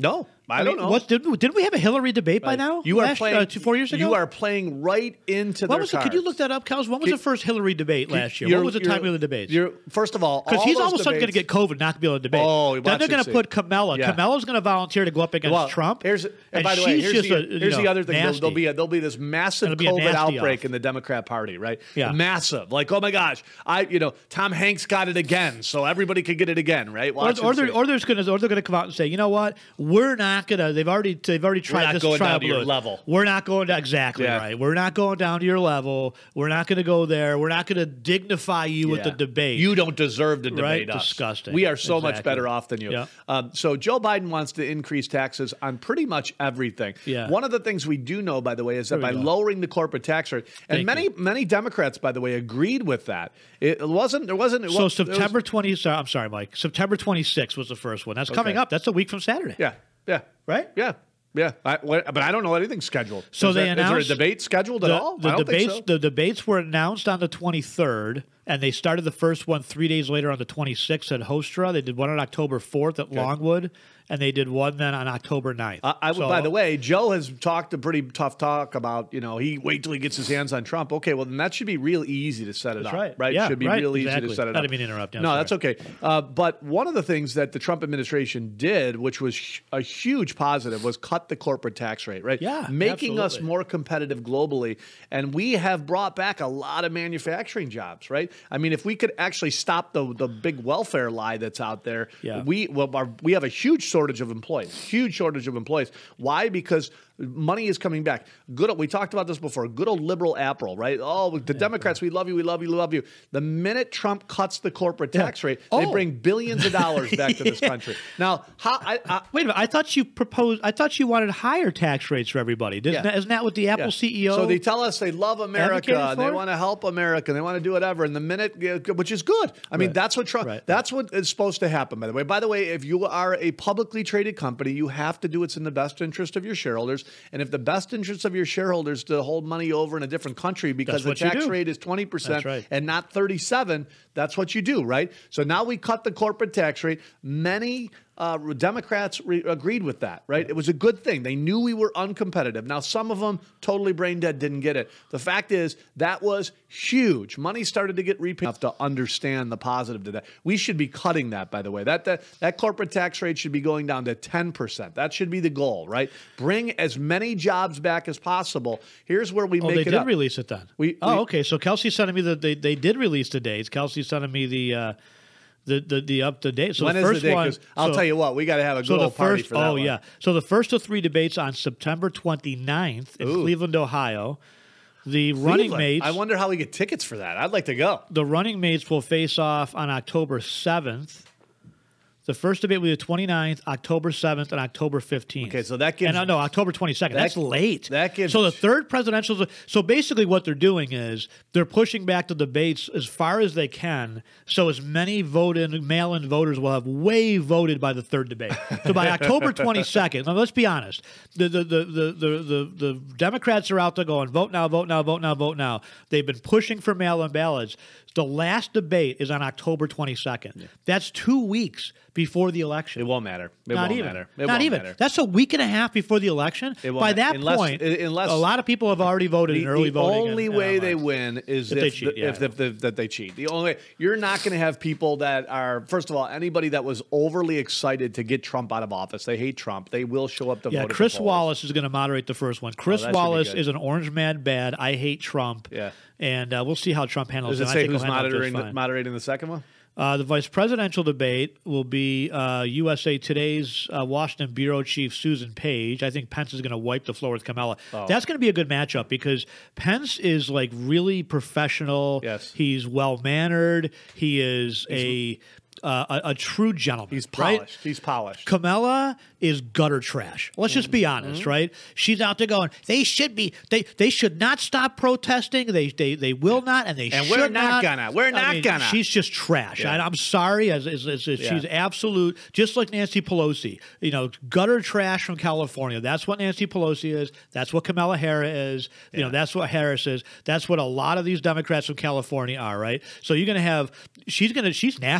I, I don't know. What, did, didn't we have a Hillary debate Right. by now? You are last, playing uh, two, four years ago. You are playing right into What their was it? cards. Could you look that up, Kels? When was Can- the first Hillary debate last year? You're- What was the you're- timing of the debates? You're, first of all, Because all he's those all of a sudden going to debates- get COVID, not be able to debate. Oh, then watch they're going and to see. put Kamala. Yeah. Kamala's going to volunteer to go up against Well, Trump. Here's, and, and by the way, she's here's, just the, a, you here's know, the other thing. There'll, nasty. there'll be a, there'll be this massive It'll be a COVID nasty outbreak off. in the Democrat Party, right? Yeah. Massive. Like, oh my gosh, I you know Tom Hanks got it again, so everybody could get it again, right? Or, Watch or, and they're, see. or, there's gonna, or they're going to come out and say, you know what? We're not going to. They've already they've already tried not this going trial down to your balloon. level. We're not going to exactly Yeah. right. We're not going down to your level. We're not going to go there. We're not going to dignify you with the Yeah. debate. You don't deserve to Right? debate us. Disgusting. We are so much Exactly. better off than you. Yeah. Um, so Joe Biden wants to increase taxes on pretty much everything. Yeah. One of the things we do know, by the way, is that There by we go. lowering the corporate tax rate, and Thank many you. many Democrats, by the way, agreed with that. It wasn't. There wasn't. It So was, it was- September twentieth. Sorry, I'm sorry, Mike. September twenty-sixth was the first one. That's coming Okay. up. That's a week from Saturday. Yeah. Yeah. Right? Yeah. Yeah. I, what, but I don't know anything scheduled. So is they that, announced is there a debate scheduled the, at all? The I don't debates. think so. The debates were announced on the twenty-third, and they started the first one three days later on the twenty-sixth at Hostra. They did one on October fourth at Longwood, and they did one then on October ninth. I, I would. So- by the way, Joe has talked a pretty tough talk about, you know, he wait till he gets his hands on Trump. Okay, well then that should be real easy to set it That's up, right. right? Yeah, should be right, real easy exactly. to set it I up. didn't mean to interrupt you. I'm No, sorry. that's okay. Uh, but one of the things that the Trump administration did, which was sh- a huge positive, was cut the corporate tax rate, right? Yeah, making us absolutely. more competitive globally, and we have brought back a lot of manufacturing jobs, right? I mean, if we could actually stop the the big welfare lie that's out there, Yeah. we well, our, we have a huge shortage of employees, huge shortage of employees. Why? Because money is coming back. Good. old- We talked about this before. Good old liberal April, right? Oh, the Democrats, we love you, we love you, we love you. The minute Trump cuts the corporate tax rate, they Oh. bring billions of dollars back to this country. Now, how? I, I, Wait a minute. I thought you proposed. I thought you wanted higher tax rates for everybody. Isn't, Yeah. that, isn't that what the Apple Yeah. C E O? So they tell us they love America, advocated and they for? want to help America, and they want to do whatever. And the minute, yeah, which is good. I mean, Right. that's what Trump. Right. That's what is supposed to happen. By the way. By the way, if you are a publicly traded company, you have to do what's in the best interest of your shareholders. And if the best interest of your shareholders to hold money over in a different country because That's the what you tax do. rate is twenty percent That's right. and not thirty-seven, that's what you do, right? So now we cut the corporate tax rate. Many uh, Democrats re- agreed with that, right? It was a good thing. They knew we were uncompetitive. Now, some of them totally brain dead didn't get it. The fact is that was huge. Money started to get repaid enough to understand the positive to that. We should be cutting that, by the way. That that, that corporate tax rate should be going down to ten percent. That should be the goal, right? Bring as many jobs back as possible. Here's where we Oh, make they it did up. release it then. We- oh, we- okay. So Kelsey's sending me the they, they did release the dates. Kelsey's sending me the uh, the the the up to date. So when the is first the day? one. 'Cause I'll so- tell you what, we got to have a good So the old party first, for that oh one. yeah. So the first of three debates on September twenty-ninth in Ooh. Cleveland, Ohio. The running Cleveland. mates. I wonder how we get tickets for that. I'd like to go. The running mates will face off on October seventh. The first debate will be the twenty-ninth, October seventh, and October fifteenth. Okay, so that gives- And, uh, no, October twenty-second. That- That's late. that gives- So the third presidential. So basically, what they're doing is they're pushing back the debates as far as they can, so as many vote-in, mail-in voters will have way voted by the third debate. So by October twenty-second, now let's be honest, the the, the the the the the Democrats are out there going vote now, vote now, vote now, vote now. They've been pushing for mail-in ballots. The last debate is on October twenty-second. That's two weeks before the election. It won't matter. It Not won't even. matter. It Not won't even. matter. That's a week and a half before the election. It won't By ma- that unless- point, i- unless- a lot of people have already voted The, in early the voting. only and- and way they online. win is If if, they cheat, the- yeah. if, if, the- that they cheat. The only way you're not going to have people that are, first of all, anybody that was overly excited to get Trump out of office. They hate Trump. They will show up to Yeah, vote. at Chris the polls. Wallace is going to moderate the first one. Chris that should be Wallace good. is an orange mad bad. I hate Trump. Yeah. And uh, we'll see how Trump handles Does it. it I say think who's he'll handle it just monitoring the, fine. moderating the second one? Uh, the vice presidential debate will be uh, U S A Today's uh, Washington bureau chief Susan Page. I think Pence is going to wipe the floor with Kamala. Oh. That's going to be a good matchup because Pence is like really professional. Yes. He's well mannered. He is a, uh, a a true gentleman. He's right? polished. He's polished. Kamala is gutter trash. Let's just be honest, Mm-hmm. right? She's out there going, they should be, they they should not stop protesting. They they they will not, and they And should we're not not gonna. We're I not mean, gonna. She's just trash. Yeah. I, I'm sorry. As, as, as, as Yeah. She's absolute, just like Nancy Pelosi. You know, gutter trash from California. That's what Nancy Pelosi is. That's what Kamala Harris is. You know, that's what Harris is. That's what a lot of these Democrats from California are, right? So you're going to have, she's going to, she's nasty, right? So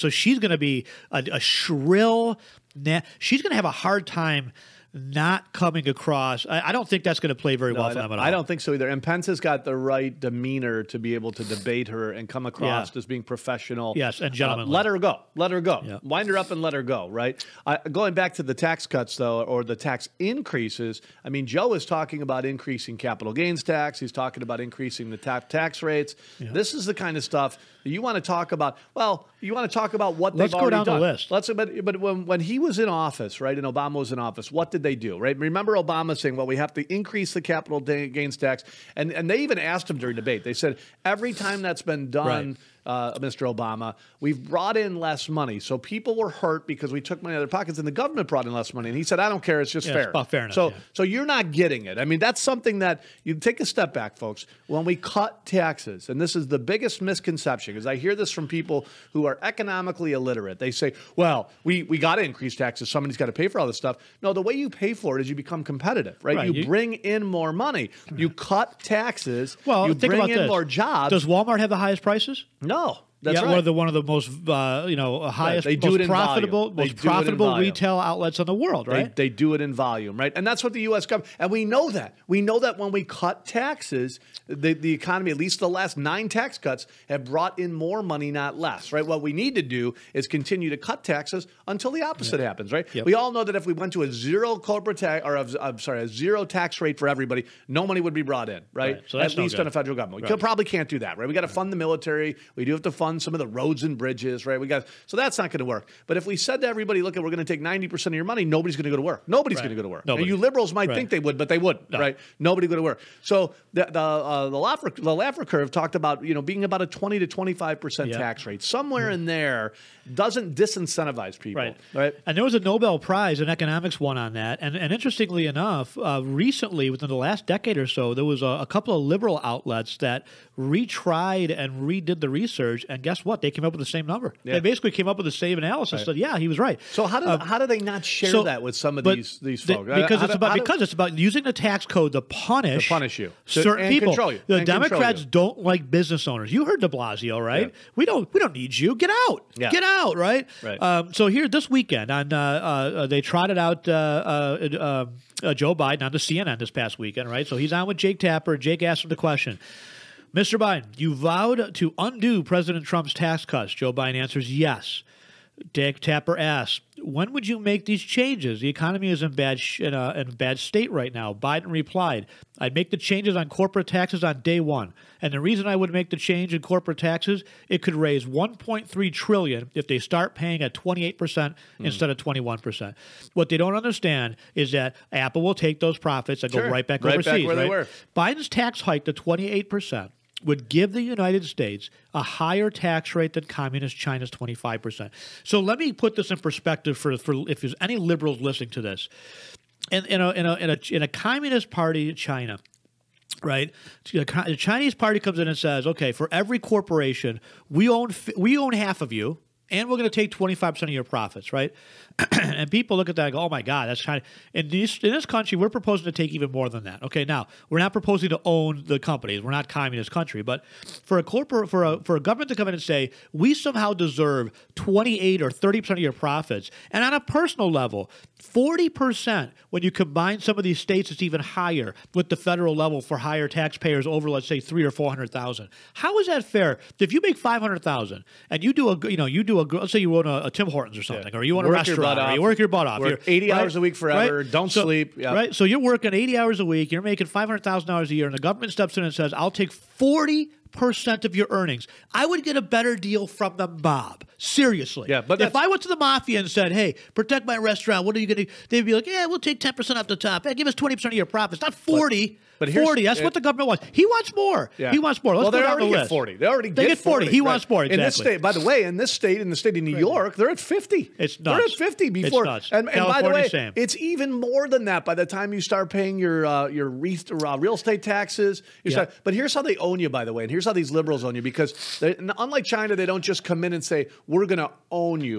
So she's going to be a, a shrill. Na- she's going to have a hard time not coming across. I, I don't think that's going to play very No, well I for don't- them at all. I don't think so either. And Pence has got the right demeanor to be able to debate her and come across Yeah. as being professional. Yes, and gentlemanly. Uh, let her go. Let her go. Yeah. Wind her up and let her go, right? Uh, going back to the tax cuts, though, or the tax increases, I mean, Joe is talking about increasing capital gains tax. He's talking about increasing the ta- tax rates. This is the kind of stuff that you want to talk about. Well, you want to talk about what Let's they've go already down the done. list. Let's, but but when, when he was in office, right, and Obama was in office, what did they do, right? Remember Obama saying, well, we have to increase the capital da- gains tax. And, and they even asked him during debate. They said, every time that's been done, Right. uh, Mister Obama, we've brought in less money. So people were hurt because we took money out of their pockets and the government brought in less money. And he said, I don't care. It's just Yeah, fair. it's about fairness, So, yeah. so you're not getting it. I mean, that's something that you take a step back, folks. When we cut taxes, and this is the biggest misconception, because I hear this from people who are economically illiterate. They say, well, we, we got to increase taxes. Somebody's got to pay for all this stuff. No, the way you pay for it is you become competitive, right? Right, You, you- bring in more money. You cut taxes. Well, you think bring about in this. more jobs. Does Walmart have the highest prices? no, that's yeah, right. one of the one of the most uh, you know highest, they do most it in profitable, volume. They most do it in profitable volume. retail outlets in the world, right? They, they do it in volume, right? And that's what the U S government, and we know that. We know that when we cut taxes, the, the economy, at least the last nine tax cuts, have brought in more money, not less, right? What we need to do is continue to cut taxes until the opposite happens, right? Yep. We all know that if we went to a zero corporate tax, or a, I'm sorry, a zero tax rate for everybody, no money would be brought in, right? Right. So that's At no least good. on a federal government. We Right. could, probably can't do that, right? We got to fund the military. We do have to fund some of the roads and bridges, right? We got so that's not going to work. But if we said to everybody, look, we're going to take ninety percent of your money, nobody's going to go to work. Nobody's Right. going to go to work. Nobody. And you liberals might Right. think they would, but they wouldn't, No. right? Nobody go to work. So the the uh, the Laffer the Laffer curve talked about you know being about a twenty to twenty-five percent Yeah. tax rate. Somewhere in there doesn't disincentivize people, Right. right? And there was a Nobel Prize in economics won on that. And, and interestingly enough, uh, recently, within the last decade or so, there was a, a couple of liberal outlets that retried and redid the research. And guess what? They came up with the same number. Yeah. They basically came up with the same analysis. Said, yeah, he was right. So how do Um, how do they not share so- that with some of but these these the- folks? because How it's do- about how do- because it's about using the tax code to punish To punish you. To- certain and people. control you. The And control Democrats you. don't like business owners. You heard De Blasio, right? Yeah. We don't we don't need you. Get out. Yeah. Get out. Right. Right. Um, so here this weekend on uh, uh, they trotted out uh, uh, uh, uh, Joe Biden on the C N N this past weekend. Right. So he's on with Jake Tapper. Jake asked him the question. Mister Biden, you vowed to undo President Trump's tax cuts. Joe Biden answers yes. Jake Tapper asks, when would you make these changes? The economy is in bad sh- in, a, in a bad state right now. Biden replied, I'd make the changes on corporate taxes on day one. And the reason I would make the change in corporate taxes, it could raise one point three trillion dollars if they start paying at twenty-eight percent Hmm. instead of twenty-one percent. What they don't understand is that Apple will take those profits and Sure. go right back Right back overseas. where they right? were. Biden's tax hike to twenty-eight percent would give the United States a higher tax rate than communist China's twenty-five percent. So let me put this in perspective for, for if there's any liberals listening to this. In, in, a, in, a, in, a, in a communist party in China, right? The Chinese party comes in and says, okay, for every corporation, we own we own half of you, and we're going to take twenty-five percent of your profits, right? And people look at that and go, oh, my God, that's China. In this, in this country, we're proposing to take even more than that. Okay, now, we're not proposing to own the companies. We're not a communist country. But for a corporate, for a, for a government to come in and say, we somehow deserve twenty-eight or thirty percent of your profits, and on a personal level, forty percent when you combine some of these states, it's even higher with the federal level for higher taxpayers over, let's say, three or four hundred thousand. How is that fair? If you make five hundred thousand and you do a, you know, you do a, let's say you own a, a Tim Hortons or something, Yeah. or you own a Work your restaurant, butt or you off. work your butt off. Work You're- eighty hours a week forever, don't So- sleep. Yep. Right. So you're working eighty hours a week. You're making five hundred thousand dollars a year, and the government steps in and says, "I'll take forty percent of your earnings." I would get a better deal from the mob. Seriously. Yeah, but if that's- I went to the mafia and said, "Hey, protect my restaurant," what are you going to? They'd be like, "Yeah, we'll take ten percent off the top. Hey, give us twenty percent of your profits, not forty." but here's- forty. That's it- what the government wants. He wants more. Yeah. He wants more. Let's well, go they down already the get list. forty. They already They get get forty. He right. wants more. In this Exactly. state, by the way, in this state, in the state of New York, they're at fifty. It's They're nuts. at fifty It's before. nuts. And, and by the California, way, same. it's even more than that by the time you start paying your uh, your re- uh, real estate taxes. You Yeah. start, but here's how they own you, by the way, and here's how these liberals own you. Because they, unlike China, they don't just come in and say, "We're going to own you."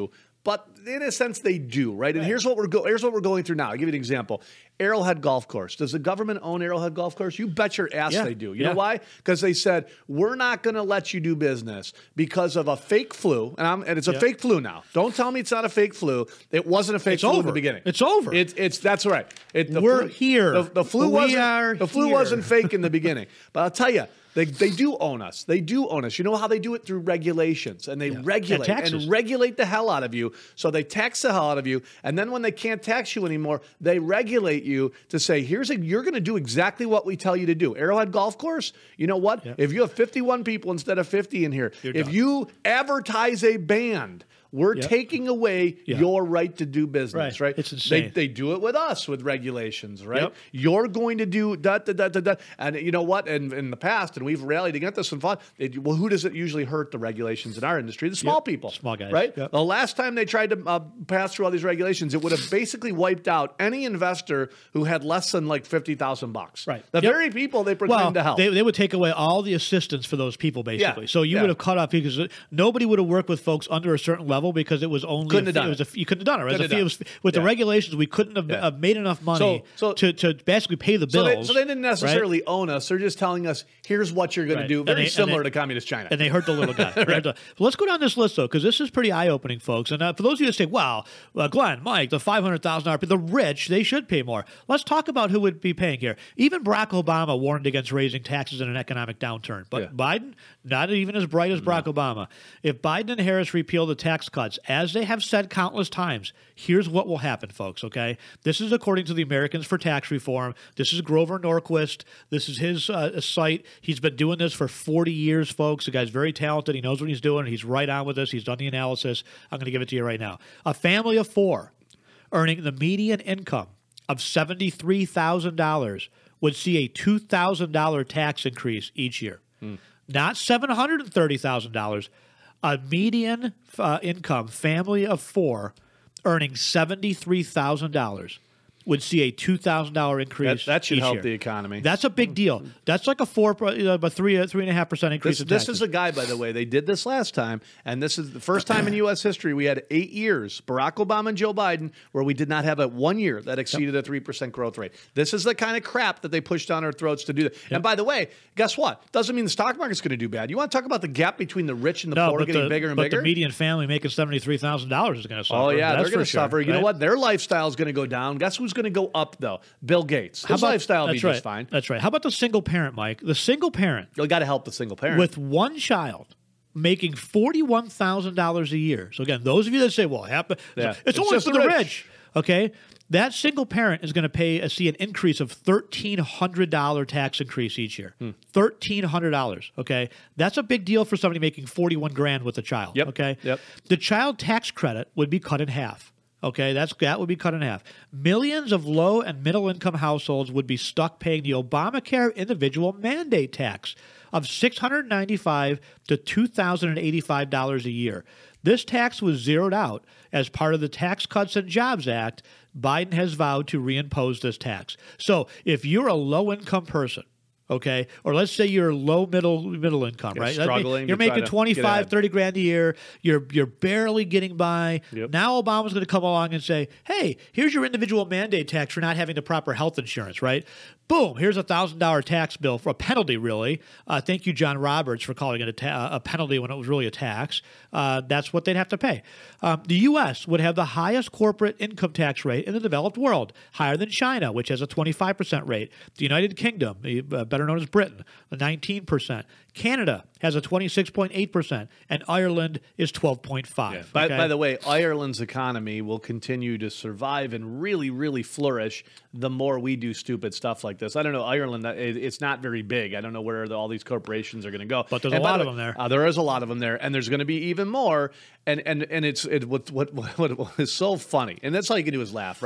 but in a sense they do, right? And here's what we're go- here's what we're going through now. I'll give you an example. Arrowhead Golf Course. Does the government own Arrowhead Golf Course? You bet your ass Yeah. they do. You Yeah. know why? Because they said, we're not going to let you do business because of a fake flu. And, I'm, and it's a Yeah. fake flu now. Don't tell me it's not a fake flu. It wasn't a fake It's flu in over. the beginning. It's over. It's, it's That's right. It, the We're flu, here. The, the flu, We wasn't, are the flu here. wasn't fake in the beginning. But I'll tell you, They, they do own us. They do own us. You know how they do it? Through regulations. And they regulate And and, taxes. regulate the hell out of you. So they tax the hell out of you. And then when they can't tax you anymore, they regulate you to say, here's a, you're going to do exactly what we tell you to do. Arrowhead Golf Course, you know what? Yeah. If you have fifty-one people instead of fifty in here, You're if done. you advertise a band, we're Yep. taking away Yeah. your right to do business, Right. right? It's insane. They, they do it with us with regulations, right? Yep. You're going to do da da da da da. And you know what? And in the past, and we've rallied against this and fought, they do- well, who does it usually hurt the regulations in our industry? The small Yep. people. Small guys. Right? Yep. The last time they tried to uh, pass through all these regulations, it would have basically wiped out any investor who had less than like fifty thousand bucks. Right. The Yep. very people they pretend Well, to help. they, they would take away all the assistance for those people, basically. Yeah, So you yeah. would have cut off because nobody would have worked with folks under a certain level because it was only Couldn't a have done fee- it was it. a, you couldn't have done it. Right? Couldn't It was a have fee- it done was- with the Yeah. regulations, we couldn't have Yeah. uh, made enough money So- so- to, to basically pay the so bills. they, so they didn't right? necessarily own us. They're just telling us, here's what you're going Right. to do. And Very they- and similar they- to communist China. And they hurt the little guy. They hurt the- But let's go down this list, though, because this is pretty eye-opening, folks. And uh, for those of you that say, wow, uh, Glenn, Mike, the five hundred thousand dollars, the rich, they should pay more. Let's talk about who would be paying here. Even Barack Obama warned against raising taxes in an economic downturn. But Yeah. Biden, not even as bright as Barack Obama. If Biden and Harris repeal the tax cuts, as they have said countless times, here's what will happen, folks, okay? This is according to the Americans for Tax Reform. This is Grover Norquist. This is his uh, site. He's been doing this for forty years, folks. The guy's very talented. He knows what he's doing. He's right on with this. He's done the analysis. I'm going to give it to you right now. A family of four earning the median income of seventy-three thousand dollars would see a two thousand dollars tax increase each year. Not seven hundred thirty thousand dollars. A median uh, income family of four earning seventy-three thousand dollars would see a two thousand dollars increase. That- that should each help year. the economy. That's a big deal. That's like a four, uh, a three, a three and a half percent increase. This, in this taxes. is a guy, by the way. They did this last time, and this is the first time in U S history we had eight years, Barack Obama and Joe Biden, where we did not have a one year that exceeded a three percent growth rate. This is the kind of crap that they push down our throats to do that. And by the way, guess what? Doesn't mean the stock market's going to do bad. You want to talk about the gap between the rich and the no, poor but getting the, bigger and but bigger? the median family making seventy-three thousand dollars is going to suffer. Oh yeah, That's they're going for to sure, suffer. You know right? what? Their lifestyle is going to go down. Guess who's going to go up though? Bill Gates. His lifestyle will be that's right. just fine. That's right. How about the single parent, Mike? The single parent You got to help the single parent. with one child making forty-one thousand dollars a year. So again, those of you that say, "Well, it happen- Yeah. it's, It's only just for the the rich. rich," okay? That single parent is going to pay a, see an increase of thirteen hundred dollars tax increase each year. Hmm. thirteen hundred dollars. Okay, that's a big deal for somebody making forty-one grand with a child. Yep. Okay. Yep. The child tax credit would be cut in half. Okay, that's that would be cut in half. Millions of low and middle income households would be stuck paying the Obamacare individual mandate tax of six hundred ninety-five to two thousand eighty-five dollars a year. This tax was zeroed out as part of the Tax Cuts and Jobs Act. Biden has vowed to reimpose this tax. So if you're a low income person, okay, or let's say you're low middle middle income, Yeah, right? That mean- struggling You're to try making to get twenty-five, ahead. thirty grand a year. You're you're barely getting by. Yep. Now Obama's going to come along and say, "Hey, here's your individual mandate tax for not having the proper health insurance." Right? Boom! Here's a thousand dollar tax bill for a penalty. Really? Uh, thank you, John Roberts, for calling it a, ta- a penalty when it was really a tax. Uh, that's what they'd have to pay. Um, the U S would have the highest corporate income tax rate in the developed world, higher than China, which has a twenty-five percent rate. The United Kingdom, uh, better known as Britain, nineteen percent. Canada has a twenty-six point eight percent, and Ireland is twelve point five. By, by the way, Ireland's economy will continue to survive and really, really flourish the more we do stupid stuff like this. I don't know, Ireland, uh, it- it's not very big. I don't know where the, all these corporations are going to go. But there's And a by lot the of way, them there. Uh, there is a lot of them there, and there's going to be even more. And and and it's it, what, what what what is so funny, and that's all you can do is laugh, right?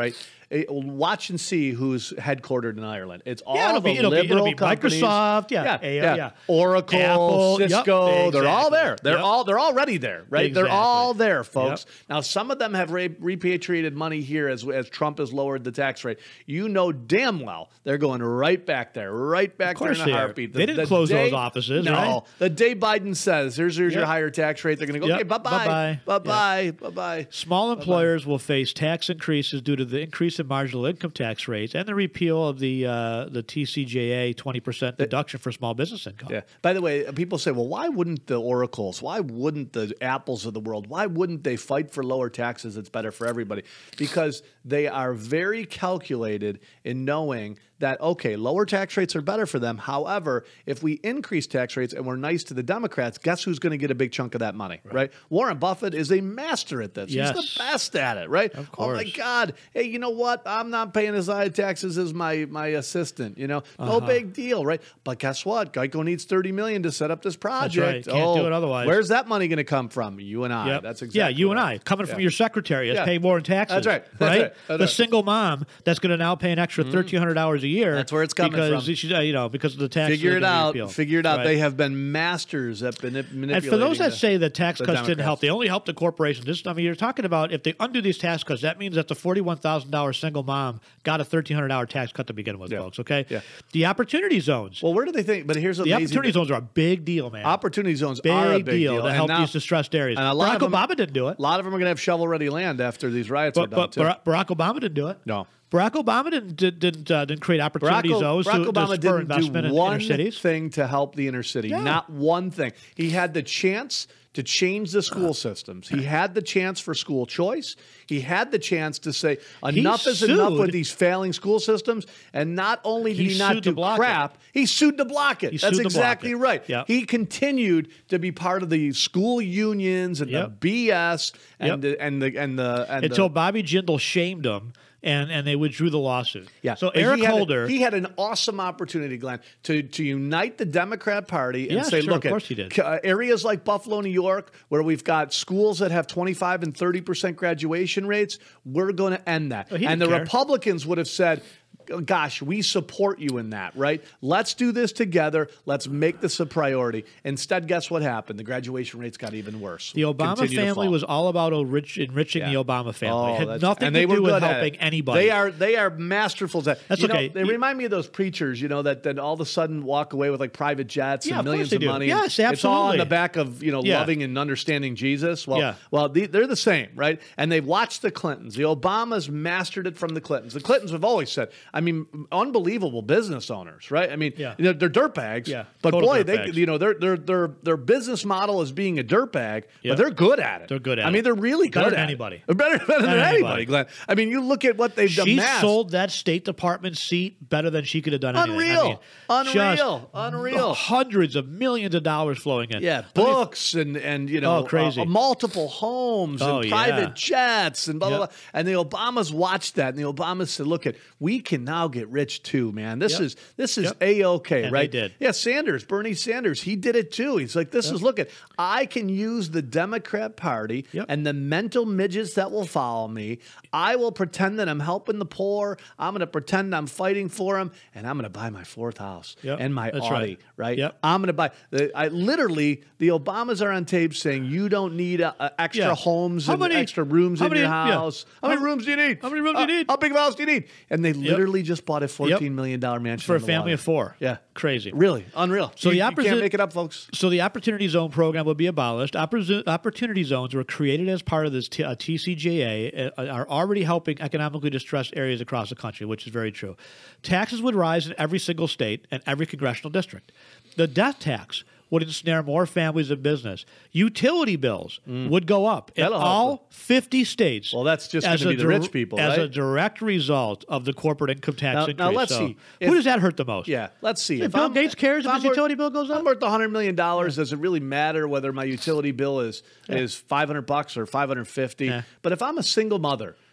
eh, watch and see who's headquartered in Ireland. It's all Yeah, it'll the be- it'll be- it'll liberal be companies. Microsoft, yeah, yeah, A- yeah. yeah. Oracle, Apple, yep, Cisco. They're all exactly. there. They're Yep. all they're already there, right? They're Exactly. all there, folks. Yep. Now, some of them have re- repatriated money here as as Trump has lowered the tax rate. You know damn well they're going right back there, right back there course in a they are. heartbeat. They didn't close those offices, No, right? the day Biden says, "Here's here's your Yep. higher tax rate," they're going to go, Yep. "Okay, bye bye, Bye-bye. bye bye, bye bye." Small employers will face tax increases due to the increase in marginal income tax rates and the repeal of the uh, the T C J A twenty percent deduction for small business income. Yeah. By the way, people say, well, why wouldn't the Oracles, why wouldn't the Apples of the world, why wouldn't they fight for lower taxes? It's better for everybody. Because they are very calculated in knowing that, okay, lower tax rates are better for them. However, if we increase tax rates and we're nice to the Democrats, guess who's going to get a big chunk of that money, right? right? Warren Buffett is a master at this. Yes. He's the best at it, right? Of Oh, my course. God. Hey, you know what? I'm not paying as high taxes as my, my assistant, you know? No Uh-huh. big deal, right? But guess what? Geico needs thirty million dollars to set up this project. right. Can't do it otherwise. Where's that money going to come from? You and I. Yep. That's exactly yeah, you and right. I coming from Yeah. your secretary has Yeah. paid more in taxes. That's right. That's right. right. That's the right. single mom that's going to now pay an extra thirteen hundred dollars a year. That's where it's coming because from. She, uh, you know, because of the tax. Figure it out. Repeal. Figure it out. Right. They have been masters at manip- manipulating. And for those that the- say that tax the cuts didn't Democrats. help, they only helped the corporations. This, I mean, you're talking about if they undo these tax cuts, that means that the forty-one thousand dollars single mom got a thirteen hundred dollars tax cut to begin with, Yeah. folks. Okay. Yeah. The opportunity zones. Well, where do they think? But here's what the amazing opportunity thing. zones are a big deal, man. Opportunity zones big, are a big deal, deal to And help now- these distressed areas. and a lot Barack of them- Obama didn't do it. A lot of them are going to have shovel-ready land after these riots are But, done, but too. Barack Barack Obama didn't do it. No. Barack Obama didn't did, didn't uh, didn't create opportunity Barack, O- zones Barack to, Obama to spur didn't investment do in one inner cities. thing to help the inner city. Yeah. Not one thing. He had the chance to change the school systems. He had the chance for school choice. He had the chance to say enough is enough with sued- these failing school systems. And not only did He he, not sued to do block crap, he sued to block it. He That's sued to block exactly it. right. Yep. He continued to be part of the school unions and the Yep. B S and Yep. the and the and the and Until the, Bobby Jindal shamed him, and, and they withdrew the lawsuit. Yeah. So But Eric he had a- Holder, he had an awesome opportunity, Glenn, to, to unite the Democrat Party and Yeah, say, sure, look, of course at he did. c- uh, areas like Buffalo, New York, where we've got schools that have twenty-five and thirty percent graduation rates, we're going to end that. Oh, he and the didn't care. Republicans would have said, gosh, we support you in that, right? Let's do this together. Let's make this a priority. Instead, guess what happened? The graduation rates got even worse. the Obama Continue to family fall. was all about enrich, enriching Yeah. the Obama family. Oh, it had that's- nothing and to they were do with good at helping it. anybody. They are they are masterful. At, That's you know, okay. They You- remind me of those preachers, you know, that then all of a sudden walk away with like private jets Yeah, and of course millions they of do. money. Yes, It's all on absolutely. the back of you know Yeah. loving and understanding Jesus. Well, Yeah. well, the, they're the same, right? And they've watched the Clintons. The Obamas mastered it from the Clintons. The Clintons have always said, I mean, unbelievable business owners, right? I mean, Yeah. you know, they're dirtbags. Yeah, but total boy, dirtbags. they you know their their their their business model is being a dirtbag, Yeah. but they're good at it. They're good at I it. mean, they're really Better good than at anybody. It. Better, better than than anybody, anybody. Glenn. I mean, you look at what they've She amassed. sold that State Department seat better than she could have done anything. Unreal. I mean, Unreal. just Unreal. Hundreds of millions of dollars flowing in. Yeah, I mean, books and and you know, Oh, crazy. uh, multiple homes Oh, and yeah. private jets and blah blah Yep. blah. And the Obamas watched that, and the Obamas said, "Look, at we can now get rich too, man. This Yep. is this is Yep. a okay, And right?" they did. Yeah, Sanders, Bernie Sanders, he did it too. He's like, "This is look at I can use the Democrat Party Yep. and the mental midgets that will follow me. I will pretend that I'm helping the poor. I'm going to pretend I'm fighting for them, and I'm going to buy my fourth house Yep. and my That's Audi, right. right? Yep. I'm going to buy. The, I literally the Obamas are on tape saying you don't need uh, uh, extra Yeah. homes How and many- extra rooms how in your many- yeah. house. How many How- rooms do you need? how many rooms do you Uh, need? How big of a house do you need? And they literally just bought a fourteen million dollar mansion for a on the family water. of four. Yeah, Crazy. really unreal. So you, the you opposite- can't make it up, folks. So the Opportunity Zone program will be abolished. Oppor- Opportunity zones were created as part of this T- uh, T C J A, uh, are already helping economically distressed areas across the country, which is very true. Taxes would rise in every single state and every congressional district. The death tax would ensnare more families and business. Utility bills would go up in That'll help all fifty states. Well, that's just as gonna a be the rich people, as a right? direct result of the corporate income tax Now- increase. now let's So see. who If- does that hurt the most? Yeah, let's see. If Bill I'm- Gates cares if I'm his worth- utility bill goes up? I'm worth one hundred million dollars. Does it really matter whether my utility bill is is five hundred bucks or five hundred fifty? Yeah. But if I'm a single mother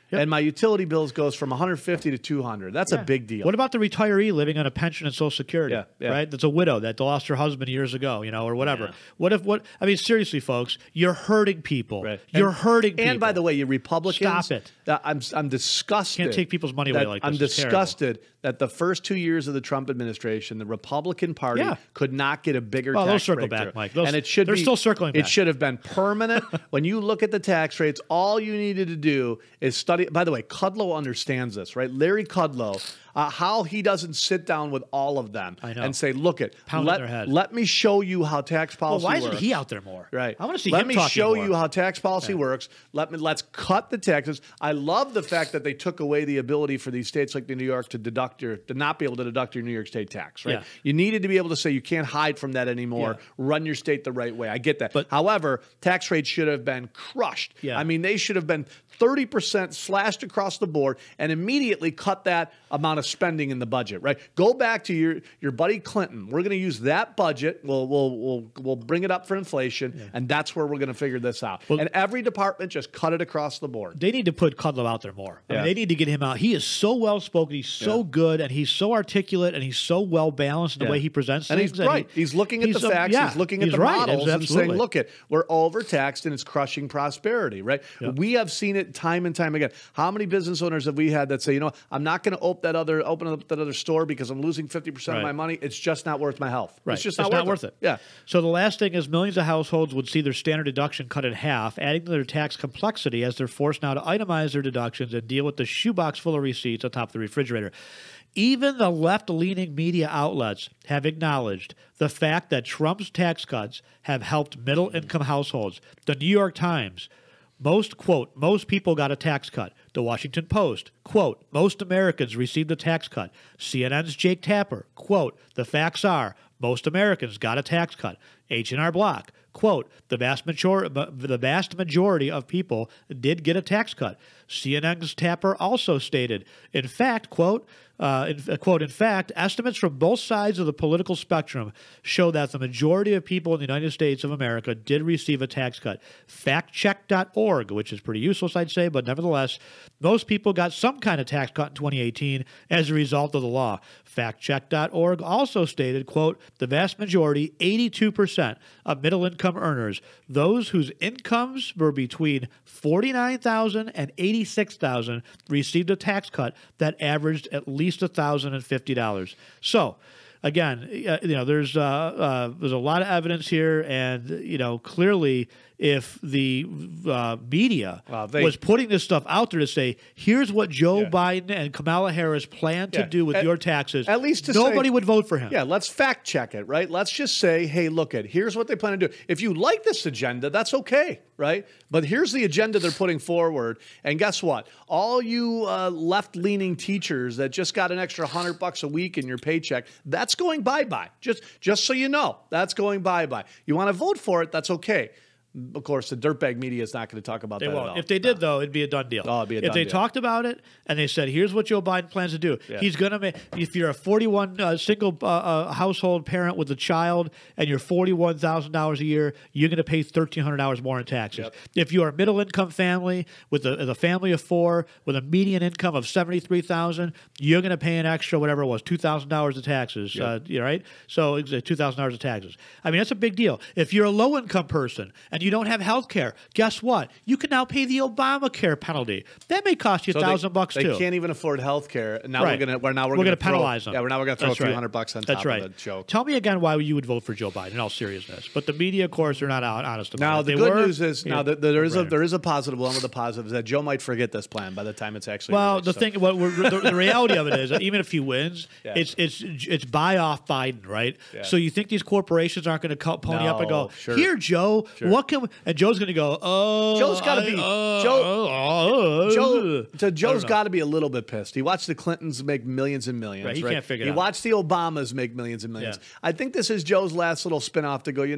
Yep. and my utility bills goes from one hundred fifty to two hundred. That's Yeah. a big deal. What about the retiree living on a pension and Social Security? Yeah, yeah. Right? That's a widow that lost her husband years ago, you know, or whatever. Yeah. What if what? I mean, seriously, folks, you're hurting people. Right. You're And- hurting people. And by the way, you Republicans, Stop it. that- I'm I'm disgusted. Can't take people's money away that- like I'm this. It's terrible. disgusted that the first two years of the Trump administration, the Republican Party Yeah. could not get a bigger Well, tax they'll circle breakthrough. back, Mike. They'll- and it should they're be, still circling It back. should have been permanent. When you look at the tax rates, all you needed to do is study. By the way, Kudlow understands this, right? Larry Kudlow, uh, how he doesn't sit down with all of them I know. and say, "Look, it Pound let, their head. let me show you how tax Well, policy why works." isn't he out there more? Right. I want to see Let him me talking show more. you how tax policy works. Let me let's cut the taxes. I love the fact that they took away the ability for these states like New York to deduct your to not be able to deduct your New York State tax. Right. Yeah. You needed to be able to say you can't hide from that anymore. Yeah. Run your state the right way. I get that. But- however, tax rates should have been crushed. Yeah. I mean, they should have been thirty percent slashed across the board and immediately cut that amount of spending in the budget. Right. Go back to your your buddy Clinton. We're going to use that budget. We'll we'll we'll we'll bring it up for inflation, and that's where we're going to figure this out. Well- and every department just cut it across the board. They need to put Kudlow out there more. I mean, Yeah. they need to get him out. He is so well spoken. He's so Yeah. good, and he's so articulate, and he's so well balanced in the Yeah. way he presents And things. he's right. he- he's looking at he's the a- facts. yeah, he's looking at he's the right. models and saying, Absolutely. "Look, it we're overtaxed and it's crushing prosperity." Right? Yeah. We have seen it time and time again. How many business owners have we had that say, "You know, I'm not going to open that other open up that other store because I'm losing fifty percent of Right. my money. It's just not worth my health. Right. It's just not, worth, it. Yeah. So the last thing is millions of households would see their standard deduction cut in half, adding to their tax complexity as they're forced now to itemize their deductions and deal with the shoebox full of receipts on top of the refrigerator. Even the left-leaning media outlets have acknowledged the fact that Trump's tax cuts have helped middle-income households. The New York Times, most, quote, most people got a tax cut. The Washington Post, quote, most Americans received a tax cut. C N N's Jake Tapper, quote, the facts are most Americans got a tax cut. H and R Block, quote, the vast, major- the vast majority of people did get a tax cut. C N N's Tapper also stated, in fact, quote, uh, in, quote, in fact, estimates from both sides of the political spectrum show that the majority of people in the United States of America did receive a tax cut. fact check dot org, which is pretty useless, I'd say, but nevertheless, most people got some kind of tax cut in twenty eighteen as a result of the law. fact check dot org also stated, quote, the vast majority, eighty-two percent of middle-income earners, those whose incomes were between forty-nine thousand dollars and eighty-six thousand dollars, received a tax cut that averaged at least one thousand fifty dollars. So, again, uh, you know, there's uh, uh, there's a lot of evidence here, and you know, clearly, if the uh, media Well, they- was putting this stuff out there to say, here's what Joe Yeah. Biden and Kamala Harris plan to Yeah. do with At- your taxes, at least to nobody say- would vote for him. Yeah, let's fact check it, right? Let's just say, hey, look at here's what they plan to do. If you like this agenda, that's okay, right? But here's the agenda they're putting forward, and guess what? All you uh, left-leaning teachers that just got an extra hundred bucks a week in your paycheck, that's going bye-bye. Just just so you know, that's going bye-bye. You want to vote for it? That's okay. Of course, the dirtbag media is not going to talk about They that at won't. all. If they did, though, it'd be a done deal. Oh, it'd be a if done they deal. talked about it and they said, "Here's what Joe Biden plans to do," Yeah. he's going to make. If you're a forty-one uh, single uh, uh, household parent with a child and you're forty-one thousand dollars a year, you're going to pay thirteen hundred dollars more in taxes. Yep. If you're a middle-income family with a, a family of four with a median income of seventy-three thousand dollars, you're going to pay an extra whatever it was, two thousand dollars of taxes. Yep. Uh, you know, right? So it's two thousand dollars of taxes. I mean, that's a big deal. If you're a low-income person and you don't have health care, guess what? You can now pay the Obamacare penalty. That may cost you a So they- thousand bucks they too. can't even afford health care. Now Right. we're gonna we're now we're, We're gonna, gonna penalize throw, them. Yeah, we're now we're gonna throw That's a few right. hundred bucks on That's top right. of the joke. Tell me again why you would vote for Joe Biden in all seriousness. But the media, of course, are not out honest about Now it. the They good were, news is yeah, now that there is a right. there is a positive. One of the positives is that Joe might forget this plan by the time it's actually. Well, released, the so- thing, what we're, the, the reality of it is, that even if he wins, Yeah. it's it's it's buy off Biden, right? Yeah. So you think these corporations aren't going to pony up and go, No, sure. "Here, Joe, what can?" We, and Joe's going to go, "Oh, Joe's gotta I- be- uh, Joe- uh, Joe, so I Joe's don't know. got to be a little bit pissed. He watched the Clintons make millions and millions. Right, he right? can't figure it He out. watched the Obamas make millions and millions. Yeah. I think this is Joe's last little spinoff to go. You know what?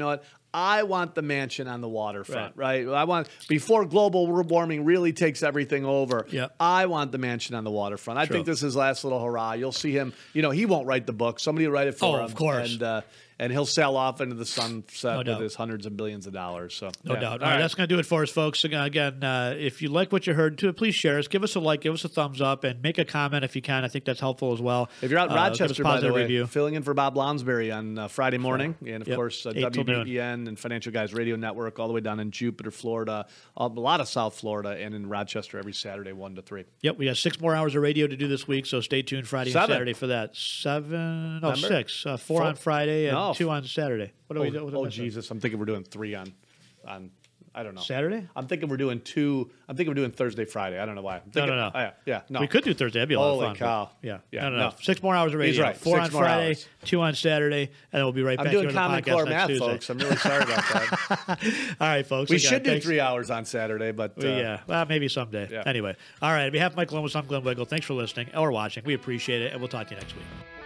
I want the mansion on the waterfront, right? right? I want before global warming really takes everything over. Yep. I want the mansion on the waterfront. I True. think this is his last little hurrah. You'll see him. You know, he won't write the book. Somebody will write it for Oh, him. of course. And uh, and he'll sail off into the sunset No with doubt. his hundreds of billions of dollars. So No yeah. doubt. All All right, right. that's going to do it for us, folks. Again, again uh, if you like what you heard, too, please share us. Give us a like, give us a thumbs up, and make a comment if you can. I think that's helpful as well. If you're out in Uh, give us Rochester, by the positive way, review. filling in for Bob Lonsberry on uh, Friday morning, and of Yep. course uh, eight till W B E N and Financial Guys Radio Network, all the way down in Jupiter, Florida, a lot of South Florida, and in Rochester every Saturday, one to three. Yep, we got six more hours of radio to do this week, so stay tuned Friday Seven. and Saturday for that. Seven, no, Remember? six. Uh, four Four. on Friday and No. two on Saturday. What do Oh, we do? What oh am I saying? Jesus! I'm thinking we're doing three on, on. I don't know. Saturday? I'm thinking we're doing two. I'm thinking we're doing Thursday, Friday. I don't know why. I'm thinking, no, no. oh, yeah, yeah. No, We could do Thursday. That'd be a lot Holy of fun. cow. but- Yeah. Yeah, No, no, no. no. Six more hours of radio. He's right. Four Six on more Friday, hours. two on Saturday, and then we'll be right I'm back doing here on Common the podcast Core next math, Tuesday. folks. I'm really sorry about that. All right, folks. We Again, should do thanks. three hours on Saturday, but uh, yeah, well, maybe someday. Yeah. Anyway, all right. On behalf of Mike Columbus, I'm Glenn Wiggle. Thanks for listening or watching. We appreciate it, and we'll talk to you next week.